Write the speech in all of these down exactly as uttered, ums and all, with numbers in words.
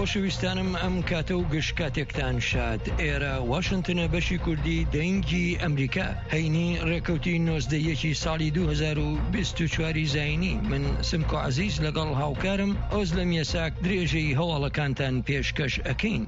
خۆشەویستانم ئەم کاتە و گشت کاتێکتان شاد. ئێرە واشنتنە بەشی کوردی دەنگی ئەمریکا هەینی ڕێکەوتی نۆزدەیەکی ساڵی دوو هەزار و بیست و چوار زاینی. من سمکۆ عەزیز لەگەڵ هاوکارم ئۆز لە میەساک درێژەی هەواڵەکانتان پێشکەش ئەکەین.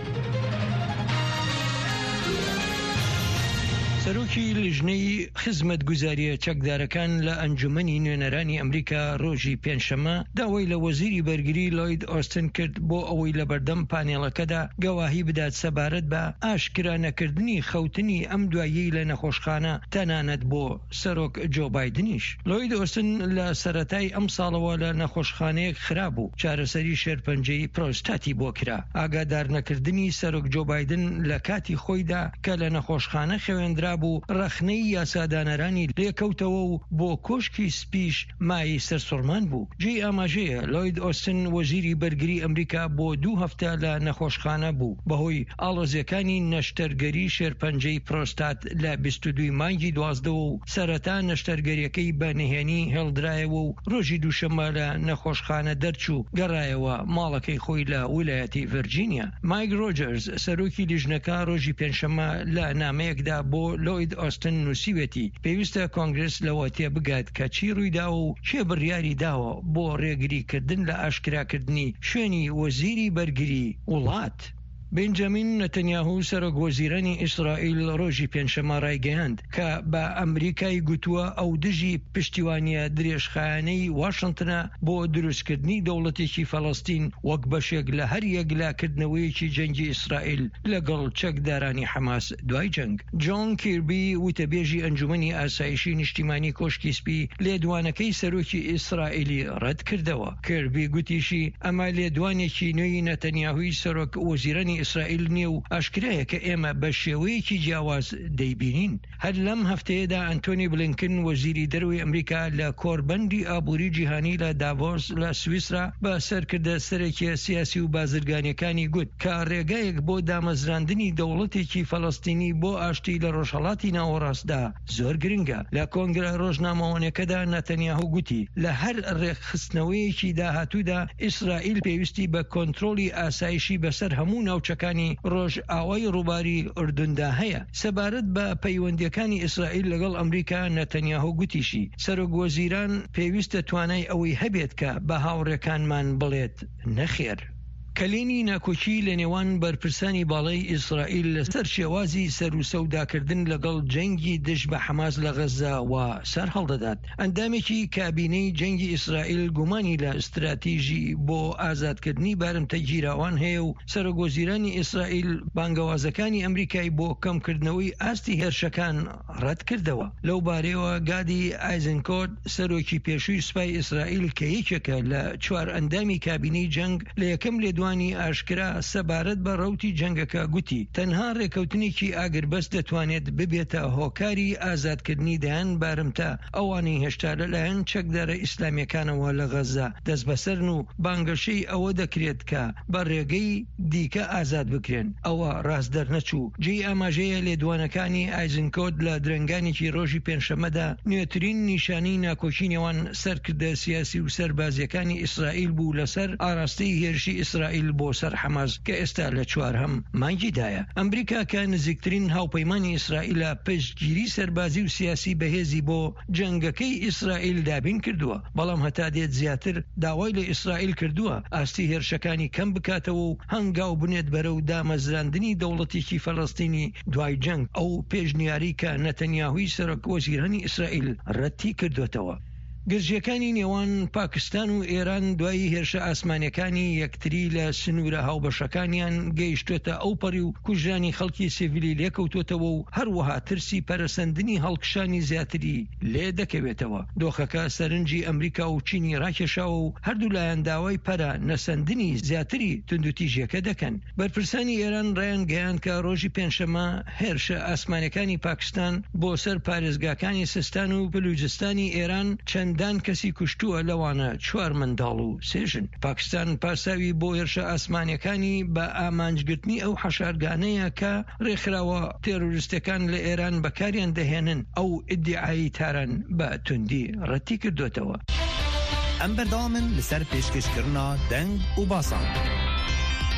سەرۆکی لیژنەی خزمەتگوزاریە چەکدارەکان لە ئەنجومەنی نوێنەرانی ئەمریکا ڕۆژی پێنجشەممە داوای لە وەزیری بەرگری لۆید ئۆستن کرد بۆ ئەوەی لە بەردەم پانێڵەکەدا گەواهی بدات سەبارەت بە ئاشکرا نەکردنی خەوتنی ئەم دواییەی لە نەخۆشخانە تەنانەت بۆ سەرۆک جۆ بایدنیش. لۆید ئۆستن لە سەرەتای ئەم ساڵەوە لە نەخۆشخانەیەک خراببوو، چارەسەری شێرپەنجەی پرۆستاتی بۆ کرا. ئاگادار نەکردنی سەرۆک جۆ بایدن لە کاتی خۆیدا کە لە نەخۆشخانە خوێندرا بوو ڕەخنەی یاسادانەرانی لێکەوتەوە و بۆ کۆشکی سپیش مای سەرسوڕمان بوو. جێی ئاماژەیە لۆید ئۆستن وەزیری بەرگری ئەمریکا بۆ دوو هەفتە لە نەخۆشخانە بوو بەهۆی ئاڵۆزیەکانی نەشتەرگەری شێرپەنجەی پرۆستات لە بیست و دوو مانگی دوازدەوە و سەرەتا نەشتەرگەریەکەی بە نهێنی هێڵدرایەوە و ڕۆژی دووشەممە لە نەخۆشخانە دەرچوو گەڕایەوە ماڵەکەی خۆی لە ویلایەتی ڤەرجینیا. مایک ڕۆجەرز سەرۆکی لیژنەکە ڕۆژی پێنجشەممە لە نامەیەکدا بۆ لۆید ئۆستن نووسیوێتی پێویستە کۆنگرس لەوە تێبگات کە چی ڕوویدا و چێ بڕیاری داوە بۆ ڕێگریکردن لە ئاشکراکردنی شوێنی وەزیری بەرگری وڵات. بنجامین نەتەنیاهو سەرۆک وەزیرانی ئیسرائیل ڕۆژی پێنجشەممە ڕایگەیاند کە بە ئەمریکای گوتووە ئەو دژی پشتیوانیە درێژخایانەی واشنتنە بۆ دروستکردنی دەوڵەتێکی فەڵەستین وەک بەشێک لە هەر یەکلاکردنەوەیەکی جەنگی ئیسرائیل لەگەڵ چەکدارانی حەماس دوای جەنگ. جۆن کیربی وتەبێژی ئەنجومەنی ئاسایشی نیشتیمانی کۆشکی سپی لێدوانەکەی سەرۆکی ئیسرائیلی ڕەت کردەوە. کیربی گوتیشی ئەمە لێدوانێکی نوێی نەتەنیاهوی سەرۆک وەزیرانی ئیسرائیل نییە و ئاشکرایە کە ئێمە بە شێوەیەکی جیاواز دەیبینین. هەر لەم هەفتەیەدا ئەنتۆنی بلینکن وەزیری دەرەوەی ئەمریکا لە کۆربەندی ئابووری جیهانی لە داڤۆس لە سویسرا بە سەرکردە سەرەکیە سیاسی و بازرگانیەکانی گوت کە ڕێگایەک بۆ دامەزراندنی دەوڵەتێکی فەڵەستینی بۆ ئاشتی لە ڕۆژهەڵاتی ناوەڕاستدا زۆر گرنگە. لە کۆنگرە ڕۆژنامەوانەکەدا نەتەنیاهو گوتی لە هەر ڕێکخستنەوەیەکی داهاتوودا ئیسرائیل پێویستی بە کۆنتڕۆلی ئاسایشی بەسەر هەموو ناوچەکانی ڕۆژ ئاوای ڕووباری ئوردوندا هەیە. سەبارەت بە پەیوەندیەکانی ئیسرائیل لەگەڵ ئەمریکا نەتەنیاهو گوتیشی سەرۆک وەزیران پێویستە توانای ئەوەی هەبێت کە بە هاوڕێکانمان بڵێت نەخێر. کەلێنی ناکۆچی لە نێوان بەرپرسانی باڵای ئیسرائیل لەسەر شێوازی سەر و سەوداکردن لەگەڵ جەنگی دژ بە حەماس لە غەزا و سەر هەڵدەدات. ئەندامێکی کابینەی جەنگی ئیسرائیل گومانی لە استراتیژی بۆ ئازادکردنی بارمتە گیراوان هەیە و سەرۆکوەزیرانی ئیسرائیل بانگەوازەکانی ئەمریکای بۆ کەمکردنەوەی ئاستی هێرشەکان ڕەت کردەوە. لەو بارەیەوە گادی ئایزنکۆت سەرۆکی پێشووی سوپای ئیسرائیل کە یەکێکە لە چوار ئەندامی کابینەی جەنگ لە یەکەم لێ دوانی ئاشکرا سەبارەت بە ڕەوتی جەنگەکە گوتی تەنها ڕێکەوتنێکی ئاگربەست دەتوانێت ببێتە هۆکاری ئازادکردنی دایان بارمتە ئەوانەی هێشتا لەلایەن چەکدارە ئیسلامیەکانەوە لە غەزا دەست بەسەرن و بانگەشەی ئەوە دەکرێت کە بە ڕێگەی دیکە ئازاد بکرێن. ئەوە ڕاست دەرنەچوو. جێی ئاماژەیە لێدوانەکانی ئایزنکۆت لە درنگانێکی ڕۆژی پێنجشەممەدا نوێترین نیشانەی ناکۆچی نێوان سەرکردە سیاسی و سەربازیەکانی ئیسرائیل بوو لەسەر ئاراستەی هێرشی ئیسرائیل بۆ سەر حەماس کە ئێستا لە چوارهەم مانگیدایە. ئەمریکا کە نزیکترین هاوپەیمانی ئیسرائیلە پشتگیری سەربازی و سیاسی بەهێزی بۆ جەنگەکەی ئیسرائیل دابین کردووە، بەڵام هەتا دێت زیاتر داوای لە ئیسرائیل کردووە ئاستی هێرشەکانی کەم بکاتەوە و هەنگاو بنێت بەرەو دامەزراندنی دەوڵەتێکی فەڵەستینی دوای جەنگ. ئەو پێشنیاری کە نەتەنیاهوی سەرۆک وەزیرانی ئیسرائیل ڕەتی کردوێتەوە. گرژیەکانی نێوان پاکستان و ئێران دوای هێرشە ئاسمانیەکانی یەکتری لە سنوورە هاوبەشەکانیان گەیشتوێتە ئەو پەڕی و کوژرانی خەڵکی سیڤیلی لێکەوتوێتەوە و هەروەها ترسی پەرەسەندنی هەڵکشانی زیاتری لێ دەکەوێتەوە. دۆخەکە سەرنجی ئەمریکا و چینی ڕاکێشاوە و هەردوو لایەن داوای پەرە نەسەندنی زیاتری توندوتیژیەکە دەکەن. بەرپرسانی ئێران ڕایان گەیاند کە ڕۆژی پێنجشەممە هێرشە ئاسمانیەکانی پاکستان بۆ سەر پارێزگاکانی سیستان و بلوچستانی ئێران چەند دان کەسی کوشتووە، لەوانە چوار منداڵ و سێژن. پاکستان پاساوی بۆ هێرشە ئاسمانیەکانی بە ئامانجگرتنی ئەو حەشارگانەیە کە ڕێکخراوە تێرۆریستەکان لە ئێران بەکاریان دەهێنن ئەو ئیدعایی تارن بە توندی ڕەتی کردوێتەوە. ئەم بەردەوامن لەسەر پێشکەشکردنا دەنگ و باسان.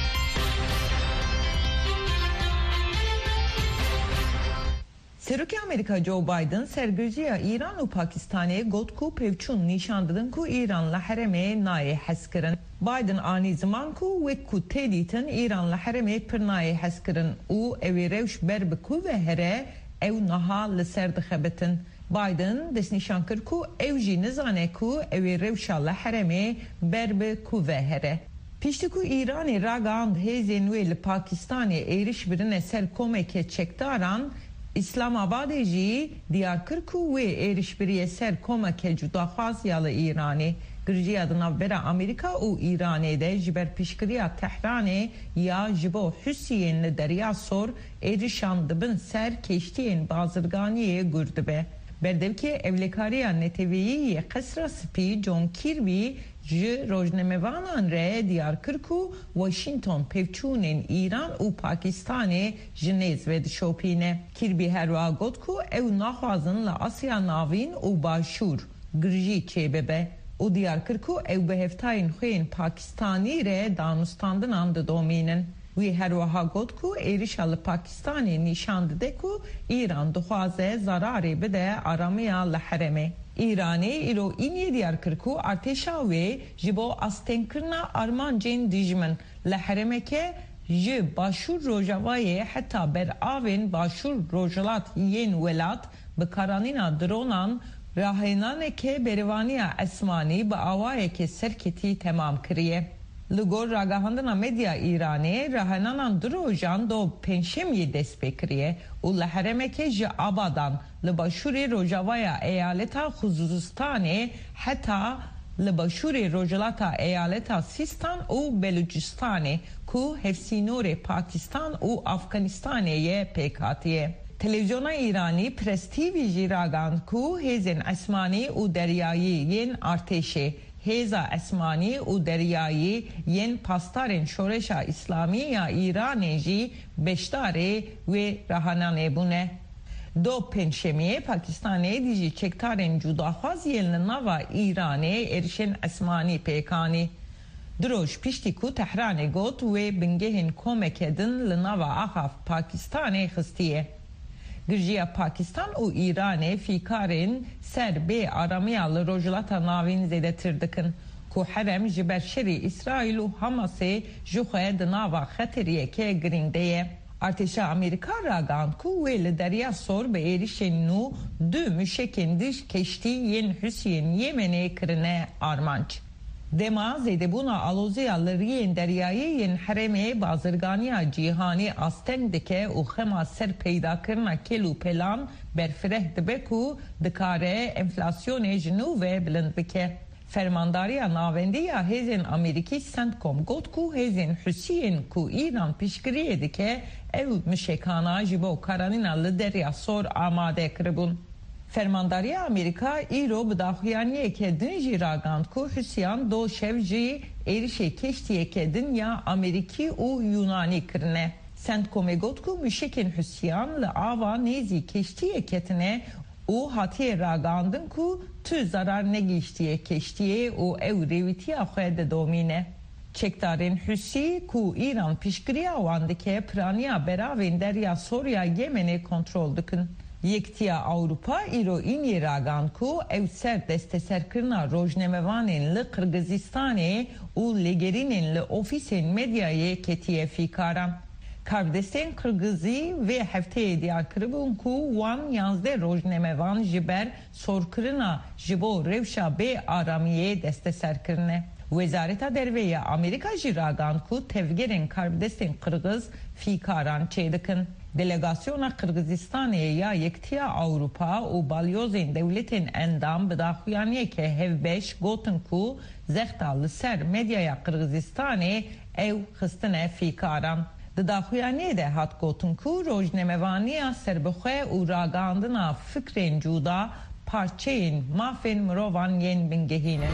Serokê Amerîka Joe Biden sergirjiya Îran û Pakistanê got ku pevçûn nîşan didin ku Îran li herêmê nayê hezkirin. Biden anî ziman ku wek ku tê dîtin Îran li herêmê pir nayê hezkirin û ew ê rewş ber bi ku ve here ew niha li ser dixebitin. Biden destnîşan kir ku ew jî nizane ku ew ê rewşa li herêmê ber bi ku ve here. Piştî ku Îranê ragihand hêzên wê li Pakistanê êriş birine ser komeke çekdaran, İslamabadê jî diyar kir ku wê êrişbiriyê ser komeke cudaxwaz ya li Îranê. Girjiya di navbera Amerîka û Îranê de ji ber piştgiriya Tehranê ya ji bo Husiyên li Derya Sor êrişan dibin ser keştiyên bazirganiyê gur dibe. Berdevkê evlekariya netewîyî yê Qesra Spî John Kirby ji rojnamevanan re diyar kir ku Washington pevçûnên Îran û Pakistanê ji nêz ve dişopîne. Kirby herwa got ku ew naxwazin li Asya Navîn û Başûr girjî çêbibe. O diyar kir ku ew bi heftayên xwe yên Pakistanî re danûstandinan didomînin. Wî herwiha got ku êrişa li Pakistanê nîşan dide ku Îran dixwaze zararê bide aramiya li herêmê. İranê îro îniyê diyar kir ku artêşa wê ji bo astênkirina armancên dijmin li herêmeke ji Başûr Rojavayê heta beravên Başûr Rojhilat yên welat bi karanîna dronan rahênaneke berevaniya esmanî bi awayeke serketî temam kiriye. Li gor ragahandina medya Îranê rahênanan drojan do pênşemiyê dest pê kiriye û li herêmeke ji Abadan li başûrê Rojavaya eyaleta Xuzuzistanê heta li başûrê Rojhilata eyaleta Sistan û Belûcistanê ku hevsînorê Pakistan û Afganistanê pêk hatiye. Televizyona İranî Press T V jî ragand ku hêzên esmanî û deryayî yên artêşê, hêza esmanî û deryayî yên pastarên şoreşa İslamî ya İranê jî beşdarê wê rahananê bûne. Do pênşemiyê Pakistanê dijî çekdarên cudaxwaz yên li nava İranê êrişên esmanî pêkanî. Diroj piştî ku Tehranê got wê bingehên komeke din li nava axa Pakistanê xistiye. Girjiya Pakistan û Îranê fîkarên ser bê aramiya li Rojhilata Navîn zêdetir dikin ku herem ji ber şerê İsraîl û Hamasê ji xwe di nava xeteriyeke girîng de ye. Artêşa Amerîka ragand ku wê li Derya Sor bi êrişên nû du müşekên diş keştî yên Husiyên Yemenê kirine armanc. Dema zêdebûna aloziya li riyên deryayî yên herêmê bazirganiya cîhanî asteng dike û xema ser peydakirina kel û pelan berfireh dibe ku dikare enflasyonê ji nû ve bilind bike. Fermandariya navendî ya hêzên Amerîkî CENTCOM got ku hêzên Husiyên ku Îran piştgiriyê dike ew mişekana ji bo karanîna li Derya Sor amade kiribûn. Fermandariya Amerîka îro bi daxuyaniyeke din jî ragand ku Husiyan do şev jî êrişê keştiyeke din ya Amerîkî û Yunanî kirine. CENTCOMê got ku müşekên Husiyan li ava nêzî keştiyeke tune û hatiye ragandin ku tu zarar negîştiye keştiyê û ew rêwîtiya xwe didomîne. Çekdarên Husî ku İran piştgiriya wan dike piraniya beravên Derya Sorya Yemenê kontrol dikin. Yektiya Avrupa îro îniyê ragand ku ew ser desteserkirina rojnamevanên li Qirgizistanê û lêgerînên li ofîsên medyayê ketiye fîkaran. Karvdestên Qirgizî vê hefteyê diyar kiribûn ku wan yanzdeh rojnamevan ji ber sorkirina ji bo rewşa bê aramiyê desteserkirine. Wezareta Derve ya Amerîka jî ragand ku tevgerên karvdestên Qirgiz fîkaran çêdikin. Delegasyona Qirgizistanê ya Yektiya Avrupa û balyozên devletên endam bi daxuyaniyeke hevbeş gotin ku zexta li ser medyaya Qirgizistanê ew xistine fîkaran. Di daxuyaniyê de hat gotin ku rojnamevaniya serbixwe û ragandina fikrên cuda parçeyên mafên mirovan yên bingehîne.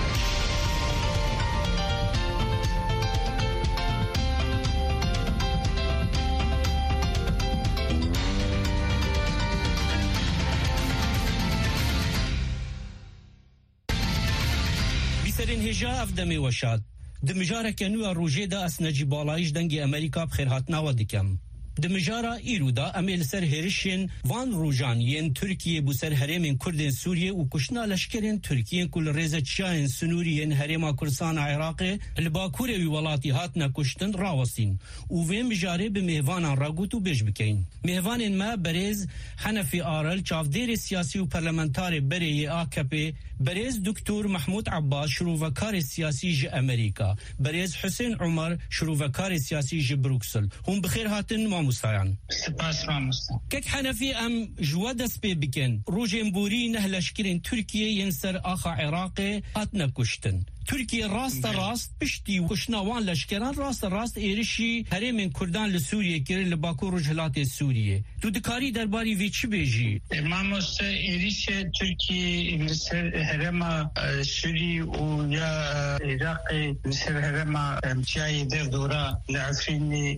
Serên hêja ev demê weşat. Di mijareke nû ya rojê de ez Necîb Balayî ji dengê Amerîka bi xêrhatina we dikim. دمجارا ایرودا امیل سر هرشین وان روجان ین ترکیه بو سر هرمین کردن سوریه و کشنا لشکرین ترکیه کل ریزه چاین سنورین هرما کردستان عراق الباکور وی ولاتی هاتنا کشتن راوستین و ویم بجاره به مهوانان راگوتو بیش بکین مهوان ما برز حنفی آرل چافدیر سیاسی و پارلمانتار بری آکپی برز دکتور محمود عباس شروعکار سیاسی ج امریکا برز حسین عمر شروعکار سیاسی ج بروکسل هم بخیر هاتن ما مستعان سپاس ما مستعان كك حنفي ام جواد سبي بكن روجين بوري نهلشكرين تركيا ينسر اخا عراقي اتنا كشتن تركيا راست راست بشتي وكشناوان لشكران راست راست ايرشي هرمين كردان لسوريا كيرن لباكو رجلات السورية تو دكاري درباري في چي بيجي ماموس ايرشي تركيا لسر هرما سوري ويا عراقي لسر هرما جاي در دورا لعفريني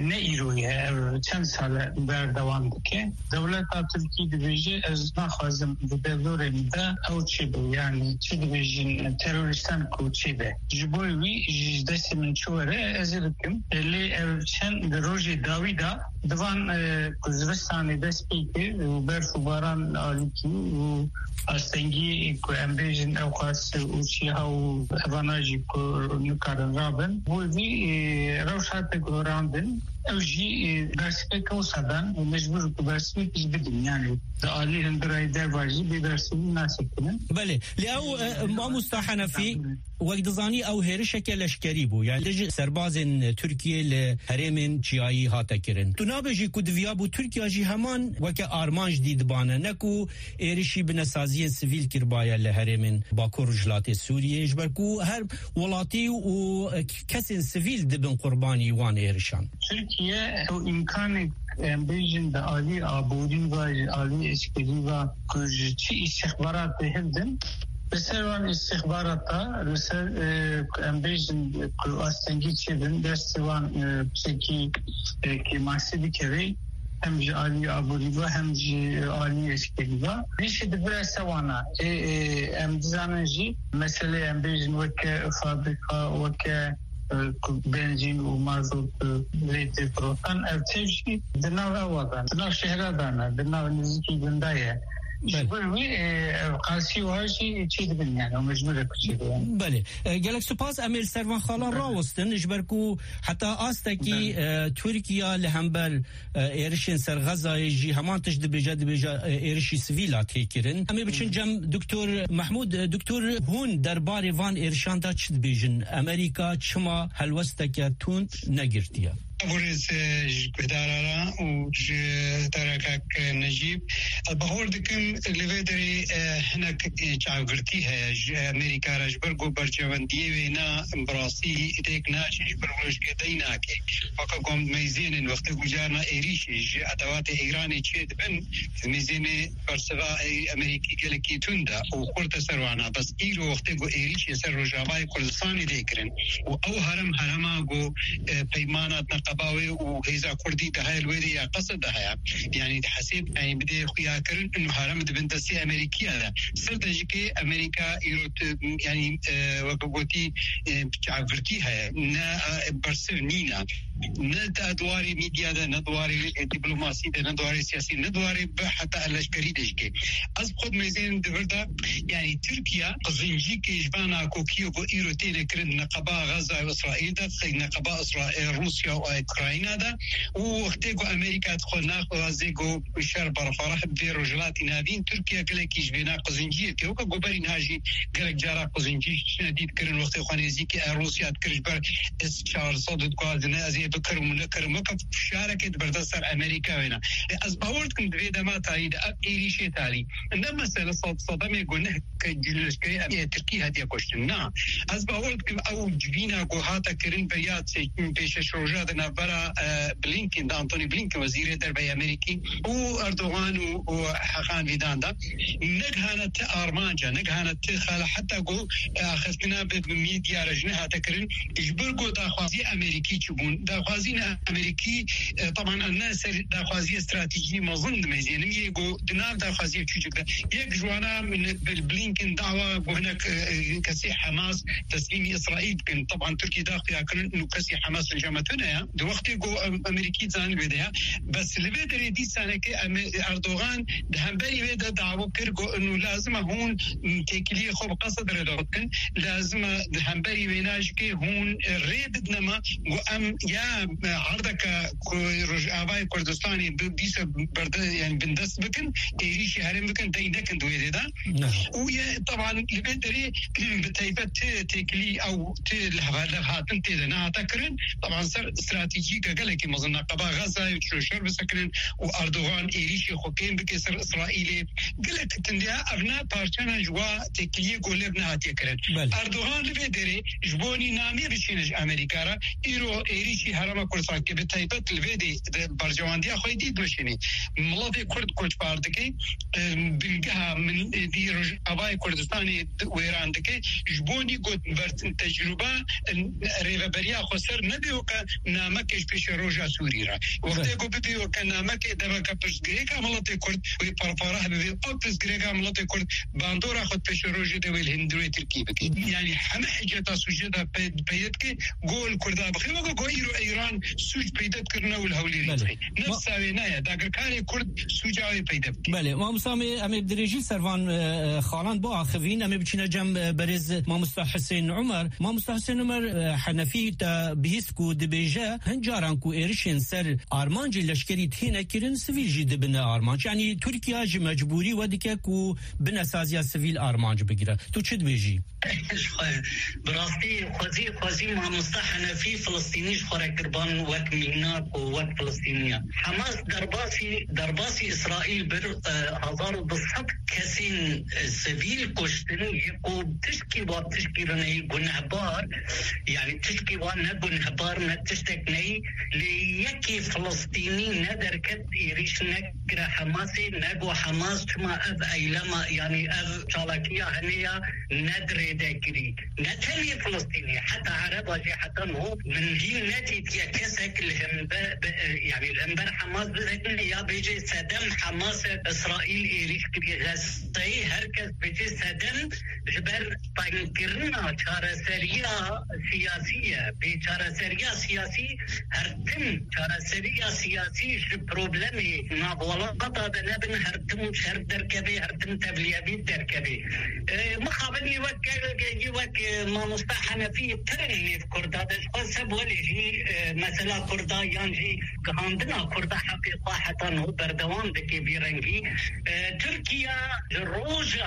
نيرويا چند سال بردوام بكي دولة تركيا دبيجي از نخوازم بدور مدا او چي بي يعني چي دبيجين تيرورستان کوچیده جبوی وی دست من چوره ازلکم لی اوچن دروژی داویدا دوان کزوستانی دست پیکی و برف و باران آلیکی و استنگی که امبیجن اوقاس اوچی ها و اواناجی که نکارن رابن بوی وی روشات گراندن اوجی درسپی کوسادن و مجبور که درسپی پیش بدیم یعنی دعالی هندرای درواجی بی درسپی ناسب کنن بله لیاو ما مستحنا في وقت زاني او هرشك لشكري بو يعني لج سرباز تركيا لهرم جياي هاتكرن تنابجي كدفيا بو تركيا جي همان وك ارمان جديد بانا نكو ايرشي بنسازيه سيفيل كربايا لهرم باكور جلات سوريا جبركو هر ولاتي و كسن سيفيل دبن قرباني وان ايرشان تركيا او امكان بيجن د عالی آبودین و عالی اسکری و کجی استخبارات هندن بسیار استخباراتا بسیار امبیجن کلاستنگی چیدن دستوان چکی که ماسیدی کری هم جی عالی آبودی و هم جی عالی اسکری و ریشه دبر سوانا ام دزانجی مثلا امبیجن وک فابریکا وک بنزين ومازوت ليتي بروتان ارتجي دنا وطن دنا شهر دانا دنا نزكي جندايه بله قاسي واجي تشيد بالنيانه ومجموعه كتير بله قالك سپاس امير سروان خالان راوستن اجبركو حتى استكي تركيا لهمبر ايرشين سر غزه يجي همان تجد بجد بجا ايرشي سيفيلات هيكرن امي بچن جم دكتور محمود دكتور هون دربار وان ايرشان دا چد بيجن امريكا چما هلوستك تون نگرتيا ورز بدارا و تركك نجيب البهور دكم لفدري هناك جاغرتي ہے امریکا رجبرگو برجوندی وینا براسي تكنا برولش كدينا كي فقام ميزين وقت گجارنا ايريش ادوات ايراني چيد بن ميزين برسوا امريكي كلكي توندا و قرت سروانا بس ايرو وقت گو ايريش سر رجاوي كردستان ديكرن و او هرم هرما گو پیمانات قباوي وهيزا كردي ده الويدي قصد ده يعني حسيب يعني بدي خويا كرن انه هرم بنتسي امريكيه ده سردجكي امريكا يروت يعني وقوتي عفرتيها نا برسلنينا نا ادواري ميديا ده ندواري دبلوماسي ده ندواري سياسي ندواري حتى الاشكري دجكي از خود ميزين دبردا يعني تركيا قزنجيكي جبانا كوكيو ايروتي كرن نقبا غزه واسرائيل ده نقبا اسرائيل روسيا واوكرانيا ده وقتيكو امريكا دخلنا وازيكو بشار برفرح برجلات نادين تركيا كلكي جبنا قزنجيه كوكا غوبرين هاجي قالك جارا قزنجي شديد كرن وقت خوانيزيكي روسيا تكرجبر اس شار صدد قادنا ازي بكر منكر مكف شاركه بردسر امريكا هنا از باورتكم دريده ما تايد ايريشي تالي انما مساله صدمه قلنا كجلش كي تركيا هدي كوشنا از باورتكم او جبينا قوهاتا كرن بريات بيش روجات نافرا بلينكن أنتوني بلينكن وزير الدربي الأمريكي وأردوغان وحقان فيداندا نجهانت أرمانجا نجهانت خلا حتى جو خصنا بميديا رجنها تكرن إجبر جو تأخذي أمريكي تبون داخوازين امريكي طبعا الناس داخوازي استراتيجي مظن مزيان يجو دناب داخوازي تشجع يك جوانا من بالبلينكن دعوه هناك كسي حماس تسليم اسرائيل كان طبعا تركيا داخل كان انه كسي حماس الجامتنا دو وقت يجو امريكي زان بدها بس اللي بدري دي سنه كي اردوغان دهم بالي بدا دعوه كرجو انه لازم هون تكليه خو قصد ردوكن لازم دهم بالي بيناج كي هون ريد نما وام يا عرضك رجعاي كردستاني ديس برد يعني بندس بكن ايش هرم بكن دينك دوي ده ويا طبعا اللي بدري بتيبت تكلي او تلهات انت انا تكرن طبعا صار استراتيجيك قال لك مظن قبا غزه وشر بسكن واردوغان ايش خوكين بكسر اسرائيلي قال لك تنديا ابناء بارتنا جوا تكلي قولبنا تكرن اردوغان اللي بدري جبوني نامي بشينج امريكا ايرو ايريشي هرم كردستان كي بتيبت الفيدي برجوانديا خويدي دوشيني ملاتي كرد كوت باردكي بلقاها من دي رجعاي كردستاني ويران دكي جبوني قد برت تجربه ريفابريا خسر نبيوك نامكش بيش روجا سوريرا وقت يقول بديوك نامك دبك بس غريكا ملاتي كرد ويبرفاره بي اوبس غريكا ملاتي كرد باندورا خد بيش روجا دوي الهندوي تركي بكي يعني حما حاجه سوجدا بيدك قول كردا بخي وقو ايرو ايران سوج بيدت كرنا والهولي نفس وينايا داگر كاري كرد سوجاوي بيدت بله ما مسامي امي دريجي سروان خالان بو اخوين امي بچنا جم برز ما مصطفى حسين عمر ما مصطفى حسين عمر حنفي تا بهيسكو دبيجا هنجاران كو ايرشين سر ارمانج لشكري تهينا كيرن سيفيل جي دبنا ارمانج يعني تركيا جي مجبوري وديك كو بنا سازيا سيفيل ارمانج بگيره تو چد بيجي براستي خوزي خوزي ما مصطفى حنفي فلسطيني خورا قربان وك ميناك وك فلسطينيا حماس درباسي درباسي اسرائيل بر هزار بالصد كسين سيفيل كشتن يقو تشكي وتشكي رني جنهبار يعني تشكي وانا جنهبار نتشتكني ليكي فلسطيني ندر كت يريش نكر حماسي نجو حماس كما أب أيلما يعني أب شالكية هنيا ندر دكري نتهني فلسطيني حتى عرب حتى هو من هي نتيجة كسك الهم يعني الأنبار حماس بذكني يا بيجي سدم حماس إسرائيل يريش كبي غزتي هركز بيجي سدم جبر تنكرنا چارەسەریە سیاسیە بێچارەسەریە سیاسی هەرتم چارەسەریە سیاسی ژ پرۆبلەمی ناوەڵاتە دەنەبن هەرتم و شەر دەرکەبێ هەرتم تەبلیغی دەرکەبێ مخابنی وەک وەک مامۆستا حەنەفی ترنێ کوردا دەشخواسە بۆ لێژی مەسەلا کوردا یانجی گەهاندنا کوردا حەقیقا حتا نۆ بەردەوام دەکێ بیرەنگی تورکیا ڕۆژە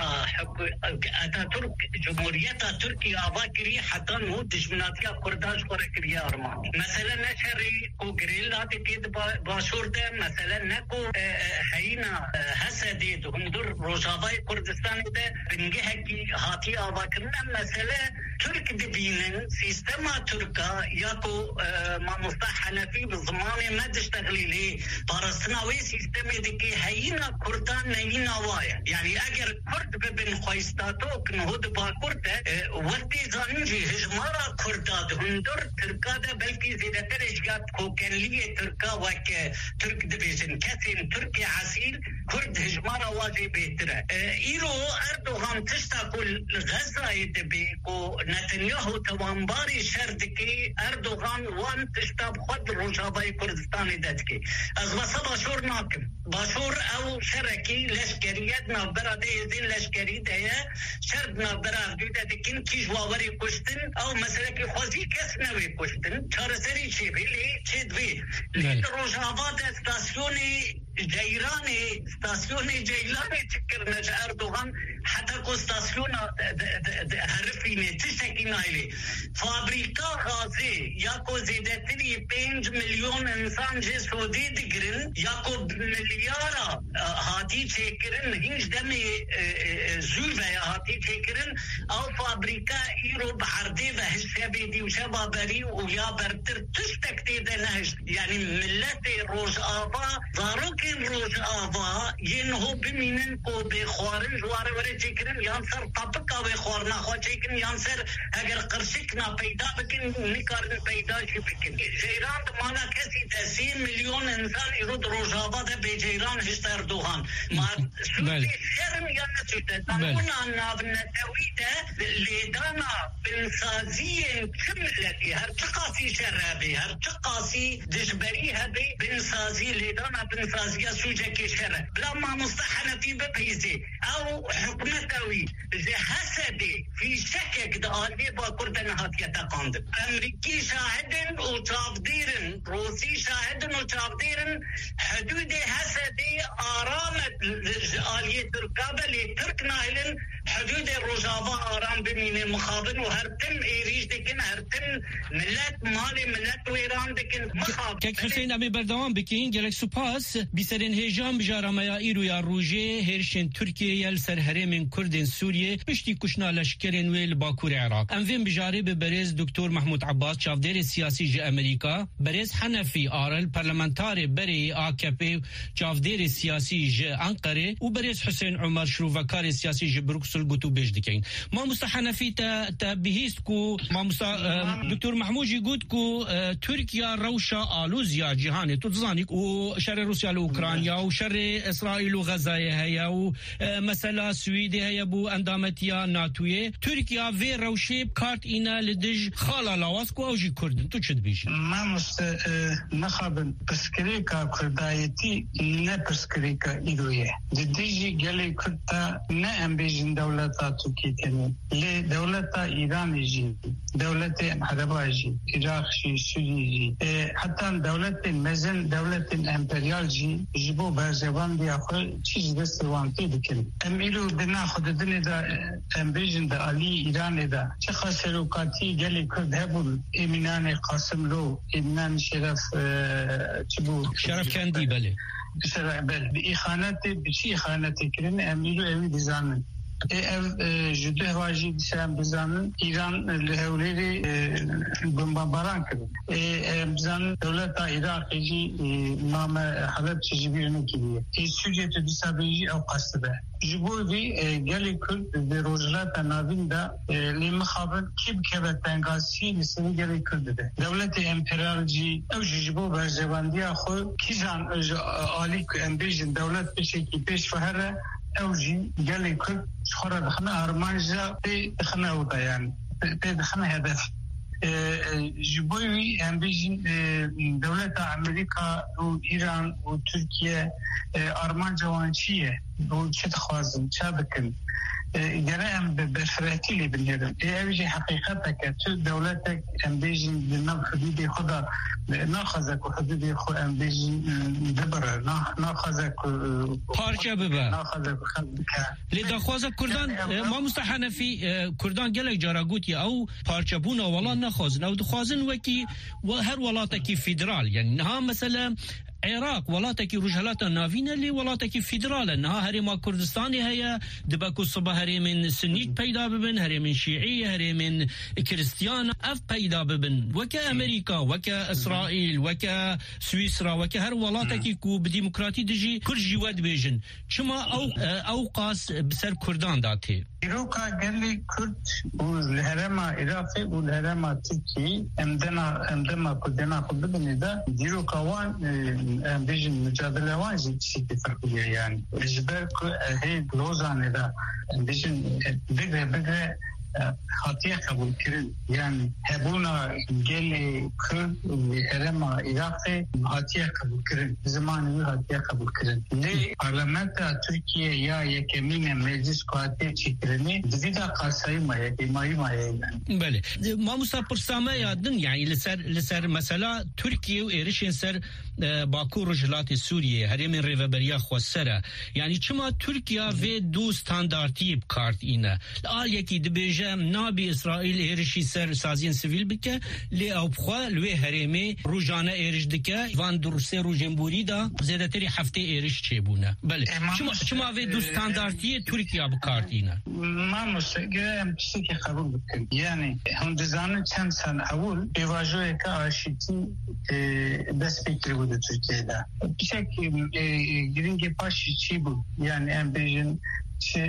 ئەتاتورک جمهورية تركيا باكري حتى نو دجمناتيا كرداش وركريا ارمان مثلا نشري كو غريلا تيد باشور ده مثلا نكو حينا حسديد هندور روجاواي كردستان ده رنگه هكي هاتي باكرنا مثلا ترك دبينن سيستما تركا ياكو ما مصطلح حنفي بالزمان ما تشتغلي لي بارسناوي سيستم ديكي حينا كردان نينا وايا يعني اگر كرد ببن خويستاتو كنهود باكرد وقتی زنجی هجمارا کرداد هندور ترکا ده بلکی زیادتر اشگات کوکنلی ترکا وک ترک دبیزن کسین ترکی عسیل کرد هجمارا واجی بهتره ایرو اردوغان تشتا کل غزه دبی کو نتنیاهو توانباری شرد که اردوغان وان تشتا خود روجاوای کردستانی داد که از واسه باشور ناکم باشور او شرکی لشکریت نابرا ده زین لشکری ده شرد نابرا ده دکن کیش واوری کشتن او مثلا که خوزی کس نوی کشتن چارسری چی بی لی چی دوی لی روجاوات استاسیونی جیرانی استاسیونی جیلانی چکر نجا اردوغان حتی کو استاسیون حرفینه تشکی نایلی فابریکا غازی یا کو زیدتری پینج میلیون انسان جه سودی دگرن یا کو ملیارا هاتی چکرن هنج دمی زوی یا هاتي تكرن أو فابريكا إيرو بعرضي بهالشبي دي وشبابري ويا برتر تستكتي نهج يعني ملتي روج آفا ضاروكين روج آفا ينهو بمينن كو بخوارن جوار وري تكرن يانسر طبقا بخوارنا خو تكرن يانسر اگر قرشكنا پیدا بكن نكارن پیدا شي بكن جيران مانا كسي تسعين مليون انسان يرد روج آفا ده بجيران هشت اردوغان ما سوتي شرم يانسوته تنونا نابن تويته لدانا بنسازية كملتي هر تقاسي شرابي هر تقاسي دشبري هبي بنسازي لدانا بنسازية سوجكي شرب بلا ما مصطحنا في ببيزي او حكمتوي زي حسبي في شكك دقالي باكردن هاتية تقاندب امريكي شاهدن وتافديرن روسي شاهدن وتافديرن حدود حسبي آرامت آلية تركابة لترك نايلن حدود الرجابة آرام بمين مخابن وهرتن إيريج دكن هرتن ملت مالي ملت ويران دكن مخابن كيك حسين أمي بردوان بكين جلك سوباس بسرين هيجام بجارمايا إيرو يا روجي هيرشين تركيا يلسر هرمين كردين سوريا بشتي كشنا لشكرين ويل باكور عراق أنفين بجاري ببريز دكتور محمود عباس شافدير السياسي جي أمريكا بريز حنفي آرل برلمانتاري بري آكابي شافدير السياسي جي أنقرة وبريز حسين عمر شروفكار السياسي جي بروكسل قوتو بيش دكين ما مستحنا في تبهيسكو ما مستا دكتور محمود يقولكو تركيا روشا آلوزيا جهاني تتزانيك وشر روسيا لأوكرانيا وشر إسرائيل وغزة هيا ومسألة سويدي هيا بو أندامتيا ناتوية تركيا في روشي بكارت إنا لدج خالا لواسكو أو جي كردن تو تشد بيجي ما مست نخابن بسكريكا كردايتي نه بسكريكا إيروية ديجي جالي كرتا نه أم بيجن دولتا تركيا لي دولتا إيران جي دولة عربية جي عراق جي سوريا جي حتى دولة مزن دولة إمبريال جي جبو برزوان بيأخذ چیز دستوان تدكن أميلو بناخد دنيا دا أمبيجن دا علي إيران دا شخص سلوكاتي جالي كرد هبول إمنان قاسم لو إمنان شرف تبو شرف كاندي بله شرف بل بإخانات بشي خانات كرن أميلو أمي دزانن ev jüde havaji disem bizanın İran lehevleri bombardıman kırdı. Bizanın devlet Irak'ı name Halep çizgilerini kiliyor. Suriye'de disabeji avkastı be. Jibovi geli Kürt ve rojlat navinda limxabın kim kebettengasi lisini geli Kürt'de de. Devlet emperyalci ev jibo berzevandiya xo kizan ali embejin devlet bir şekilde peş fahre أوجي قال لي كل شهر دخلنا أرمانجا في دخلنا وضع يعني في دخلنا هدف جبوي أم بيجين دولة أمريكا وإيران وتركيا أرمانجا وانشية وشت خوازن شابكن جرائم بفراتي اللي بالنسبة أوجي حقيقتك دولتك أم بيجين بالنظر حدودي خدا ناخذك وحدودي خو أم بيجين دبر ناخذك parça bebe. ناخذك لدخوازك كردان ما مستحنا في كردان جلك جاراغوتي أو parça بونا ولا نخوازن أو دخوازن وكي وهر ولاتكي فيدرال يعني نها مثلا عراق ولاتكي رجالات نافين اللي ولاتكي فيدرال انها هري ما كردستاني هي دبكو صبا هري من سنيت بيدا ببن هري من شيعية هري من كريستيان اف بيدا ببن وكا امريكا وكا اسرائيل وكا سويسرا وكا هر ولاتكي كو بديمقراطي دجي كرجي ود بيجن شما او اوقاس بسر كردان داتي إيروكا قال لي كرد والهرم العراقي والهرم تركي عندنا عندما كنا قبلنا ده إيروكا وان بيجي مجادلة وان جد شيء فرقية يعني إجبار هي لوزان ده بيجي بقى بقى خاطئ قبول كرد يعني هبونا قال كرد والهرم العراقي خاطئ قبول كرد زمان خاطئ قبول كرد ليه برلمان تركيا يا يكمين مجلس خاطئ شكرني جديد قاسي ما يكمي ما يعني بله ما مصابر سامع يادن يعني لسر لسر مثلا تركيا وإيرشين سر باكو رجلات سوريا هرم ريفابريا خوسرة يعني شما تركيا في دو ستاندارتي بكارت إنا الآل يكي دبيج بيجا نابي إسرائيل إيرشي سر سازين سيفيل بك لي أو بخوا لوي هرمي روجانا إيرش دكا فان درسي روجنبوري دا زيادة تري حفتي إيرش تشيبونا بله شما شما في دو ستاندارتية تركيا بكارتينا ما مستقى بشكل قبول بكن يعني هم دزانه چند سنه اول بواجوه که آشتی دست بکری بوده ترکیه دا بشکل گرینگ پاشی چی بود یعنی ام بیجن چه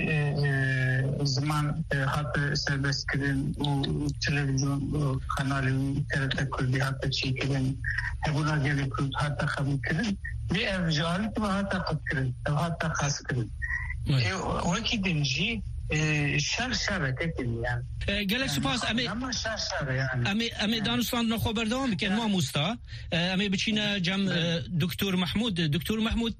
زمان حتی سربست کردن و تلویزیون و کانالی ترتا کردی حتی چی کردن هبونا گلی کرد حتی خبی کردن بی افجالی که حتی خود کردن حتی خاص کردن وکی دنجی شر شر كتير يعني قالك سباس امي اما شر شر يعني امي امي دانستان خبر دوام كان ما مستا امي بتشينا جم دكتور محمود دكتور محمود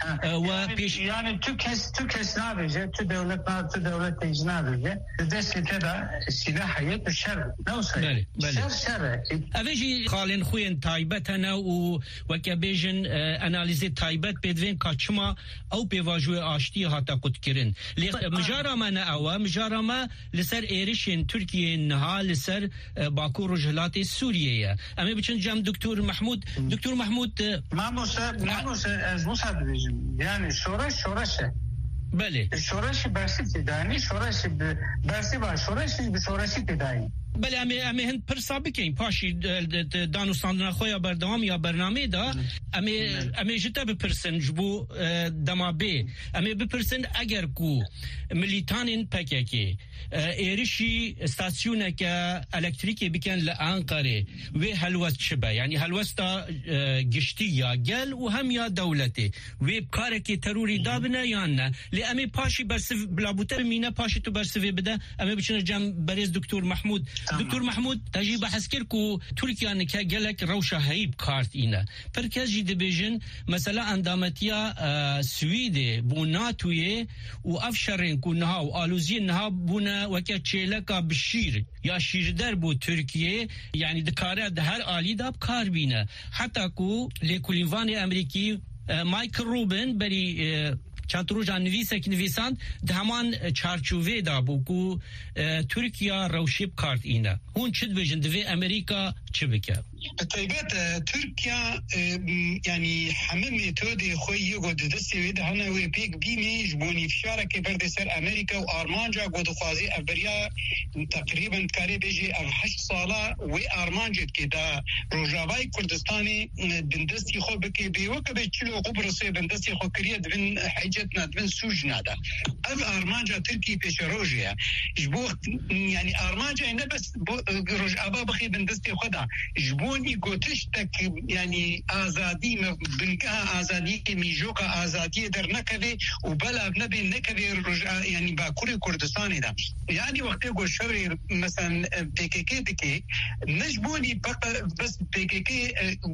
وبيش يعني تو كاس تو كاس نابجه تو دولة تو دولة اجنبيه دس كذا سلاح يد الشر نوصل شر شر افيجي خالين خوين تايبتنا و وكبيجن اناليزي تايبت بدوين كاتشما او بيواجو اشتي هاتا قد كرن مجارا ما او مجارما لسر ايرشين تركيا نها لسر باكو رجلات سوريا امي بچن جام دكتور محمود دكتور محمود ما موسى ما موسى از موسى يعني شورش شورشه بله شورش برسي تداني شورش برسي با شورش بشورش تداني بله امی امی هند پر سابقین پاشی دانستان خویا بردام یا برنامه دا امی امی جتا بپرسن جبو دمابه امی بپرسن اگر کو ملیتانین پککی ایرشی استاسیونه که الکتریکی بکن لانقره و هلوست شبه یعنی هلوستا گشتی یا گل و هم یا دولتی و کارکی تروری دابنه یا نه لی امی پاشی برسف بلابوتر مینه پاشی تو برسفه بده امی بچنه جم بریز دکتور محمود دكتور محمود تجي بحث كركو تركيا نكا جلك روشة هيب كارت إنا بركز جد بيجن مثلا اندامتيا آه سويدي بو ناتوية وأفشرين كونها وآلوزينها بونا وكا تشيلكا بالشير يا شير در بو تركيا يعني دكارة دهر آلي داب كار بينا حتى كو لكولينفاني أمريكي آه مايكل روبن بري آه چند روزا نویسک نویسند دهمان چارچوبه دا بوکو ترکیا روشیب کارت اینه اون چه بجن دوی امریکا چه بکه بطيبات تركيا يعني حمل ميثودي خوي يقعد دستي ويد هنا ويبيك بيمي جبوني في شارك برد سر امريكا وارمانجا قد خوازي ابريا تقريبا كاري بيجي ارحش صاله وارمانجت كده روجاواي كردستاني بندستي خو بكي بيوك بيتشلو قبرصي بندستي خو كريد بن حجتنا بن سوجنا ده اف ارمانجا تركي بيش روجيا جبو يعني ارمانجا هنا بس روج ابا بخي بندستي خدا جبو ونی گوتش تک یعنی آزادی بنکه آزادی میجوکا آزادی در نکوی و بلا نبی نکوی رجع یعنی باکوری کردستانی دا یعنی وقتی گو شوری مثلا پیکیکی دکی نجبونی بس پیکیکی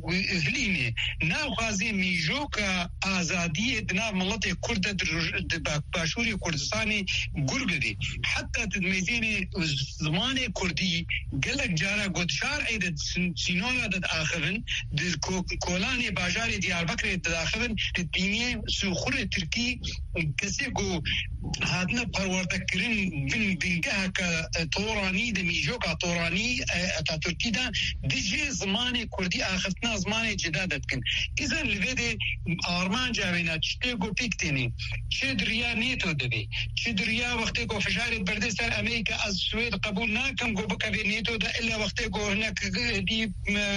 هلینه ناوخازی میجوکا آزادی دنا ملت کرد در باشوری کردستانی گرگ دی حتی تدمیزین زمان کردی گلک جارا گوتشار ایدد سینونا دد آخرن دد کولانی باجاری دیاربکر دد آخرن دد بینی سوخور ترکی کسی گو هادنا پروردکرین بین بینگه که تورانی دمیجو که تورانی تا ترکی دا دیجی زمان کردی آخرتنا زمان جدادت کن ایزن لویده آرمان جاوینا چطه گو پیکتینی چه دریا نیتو دبی چه دریا وقتی گو فشاری برده سر امریکا از سوید قبول ناکم گو بکوی نیتو دا الا وقتی گو هناك دي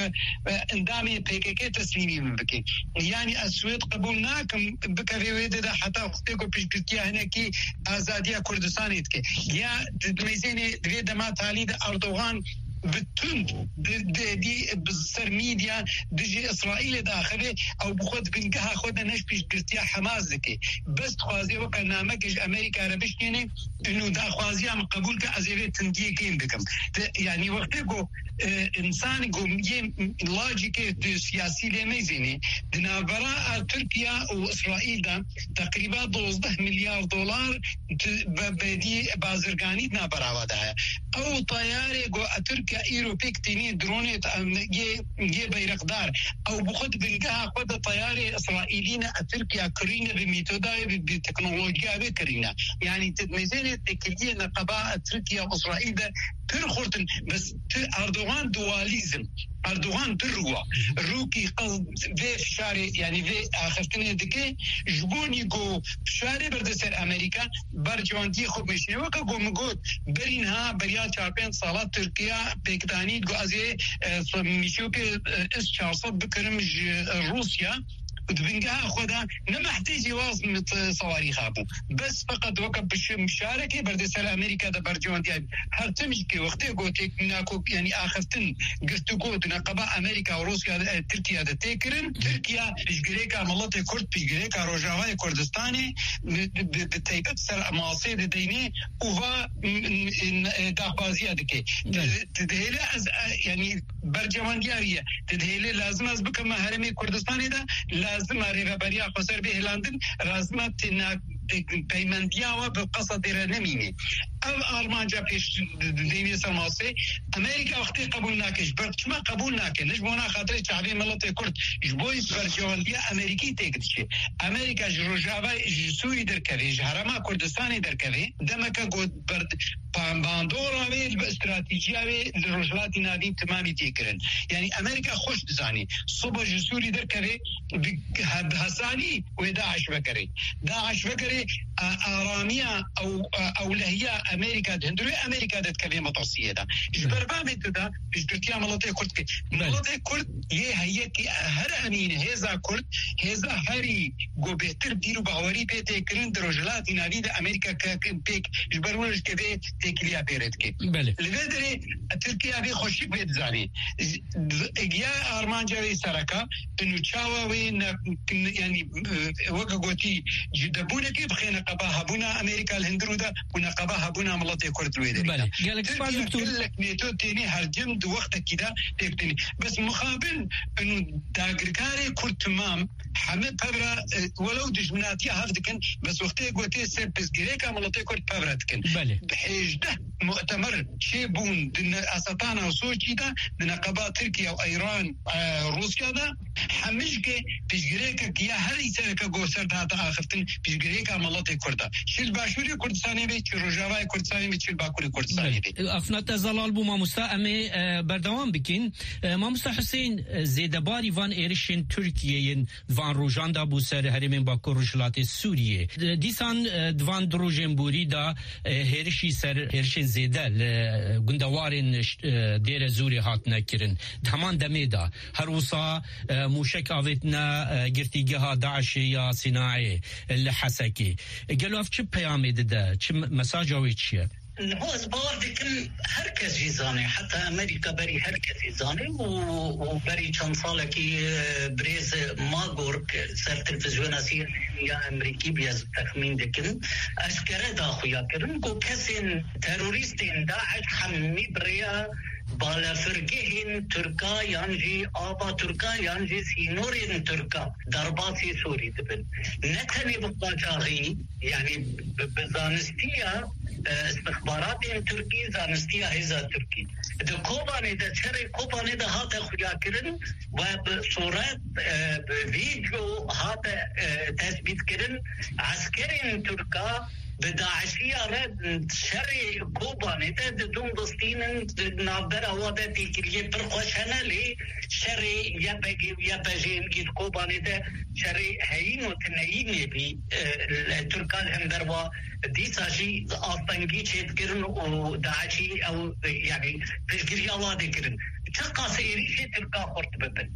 اندامي بيكيكي تسليمي من بكي يعني السويد قبول ناكم بكوي ويدا حتى وقتكو بيشكتيا هناكي آزادية كردستاني تكي يا تميزيني دويدا ما تاليد أردوغان بتند دي, دي بسر ميديا دجي إسرائيل داخله أو بخود بنقها خودنا نش بيش قرتيا حماس ذكي بس خوازي وكا نامكش أمريكا ربشتيني إنه دا خوازي عم قبول كأزيري تنديكين بكم يعني وقتكو اه إنسان قوم يم لاجيكي سياسي لميزيني دنا براء تركيا وإسرائيل دا تقريبا دوزده مليار دولار بدي بازرگاني دنا براء دا او طياري جو تركيا ايروبيك تيني درونيت جي جي بيرقدار او بخد بنقاها خد طياري اسرائيليين تركيا كرينا بميثودا بتكنولوجيا بكرينا يعني تدمزين تكليه نقباء تركيا واسرائيل ترخورتن بس اردوغان دواليزم اردوغان دروا روكي قصد في شاري يعني في اخرتين دكي جبوني جو شاري بردسر امريكا برجواندي خب مشي وكا جو مقود برينها بريا چاربين صالات تركيا بيكداني جو ازي مشيو كي اس چارصد بكرم روسيا ودبنقاها خدا نما احتاجي واصل صواريخ ابو بس فقط وقت مشاركه بردسر امريكا دا برجوان دي هر تمشي وقت قوتك ناكو يعني اخرتن قلت قوت نقبا امريكا وروسيا تركيا دا تيكرن تركيا اجريكا ملطي كرد بيجريكا روجاواي كردستاني بتيبت سر معاصي ديني وفا داخبازيه دكي تدهيله يعني برجوان دياريه تدهيله لازم از بكما هرمي كردستاني دا لازم رهبريا خسر به لندن رازمات نا پیمندیا و به قصد رنمینه او آلمانجا پیش دینی سرماسه امریکا وقتی قبول نکش برد چما قبول نکن نجمونا خاطر شعبی ملت کرد جبوی برجواندیا امریکی تکدشه امریکا جروجاوی سوری درکوی جهرما کردستانی درکوی دمکا گود برد باندورا وی استراتیجیا وی روجلاتی نادین تمامی تکرن یعنی امریکا خوش دزانی صبح جسوری درکوی حسانی و داعش بکری داعش بکری آرامية أو أولهية أمريكا هندري أمريكا ده كلمة مطرسية ده إجبار بعمل ده إجبرتيا ملطة كرد ملطة كرد يه هي كي هر أمين هذا كرد هذا هري جو بهتر ديرو بعوري بيته كرن درجات نادية أمريكا كبيك إجبار ولا كذا تكليا بيرد كي لذلك تركيا بي خوشي بيت زاني إجيا أرمان جاي سرقة إنه تشاوا وين يعني وقعتي جدبونه كي بخينا قباها بنا أمريكا الهندرودا ونقباها بنا ملطة كرد الويدري بله قالك سبعة دكتور لك نيتو تاني هرجمد وقتك كده تكتني بس مقابل إنه داقركاري كرد تمام حمد بابرا ولو دجمناتيا هفدكن بس وقتها قوتي سير بس جريكا ملطة كرد بابرا تكن بله بحيج ده مؤتمر شيبون دن أسطانا وسوشي ده نقبا تركيا وإيران آه روسيا ده حمشك بجريكا كيا هري سركا قوسر ده آخفتن بجريكا ملطة كردا شيل باشوري كردستاني بي شيل روجاواي كردستاني بي شيل باكوري كردستاني بي افنات زلال بو ماموستا امي بردوام بكين ماموستا حسين زيدباري فان ايرشين تركيا فان روجاندا بو سر هرمين باكور رجلات سوريا ديسان دوان دروجين بوري دا هيرشي سر هيرشين زيدا غندوارين دير زوري هاتنا كرن تمام دميدا هروسا موشك اويتنا گرتيگها داعش يا صناعي الحسكي قالوا في شو بيامي ده شو مساجوي شيء هو اسبوع دكم هركز جيزاني حتى امريكا بري هركز جيزاني وبري كان صالكي بريز ماغورك سر تلفزيون اسير يا امريكي بيز تخمين دكم اشكره دا خويا كرن كو كسين تيروريستين داعش حمي بريا بالا فرقهن تركا يانجي آبا تركا يانجي سينورين تركا درباسي سوري دبن نتني بقاجاغي يعني بزانستيا استخبارات تركي زانستيا هزا تركي ده كوباني ده شري كوباني ده هاته خويا كرن وبصورات بفيديو هاته تثبيت كرن عسكرين تركا بداعشية رد شري كوباني ده دون دستين نابدر هواده تيكليه برخوشنا لي شري يبقى يبقى جيد كوباني ده شري هين وتنين بي التركان هندروا دي ساشي آفتنگی چید کرن و داعشی او يعني تشگیری آواده کرن چقا سیریشی ترکا خورد ببن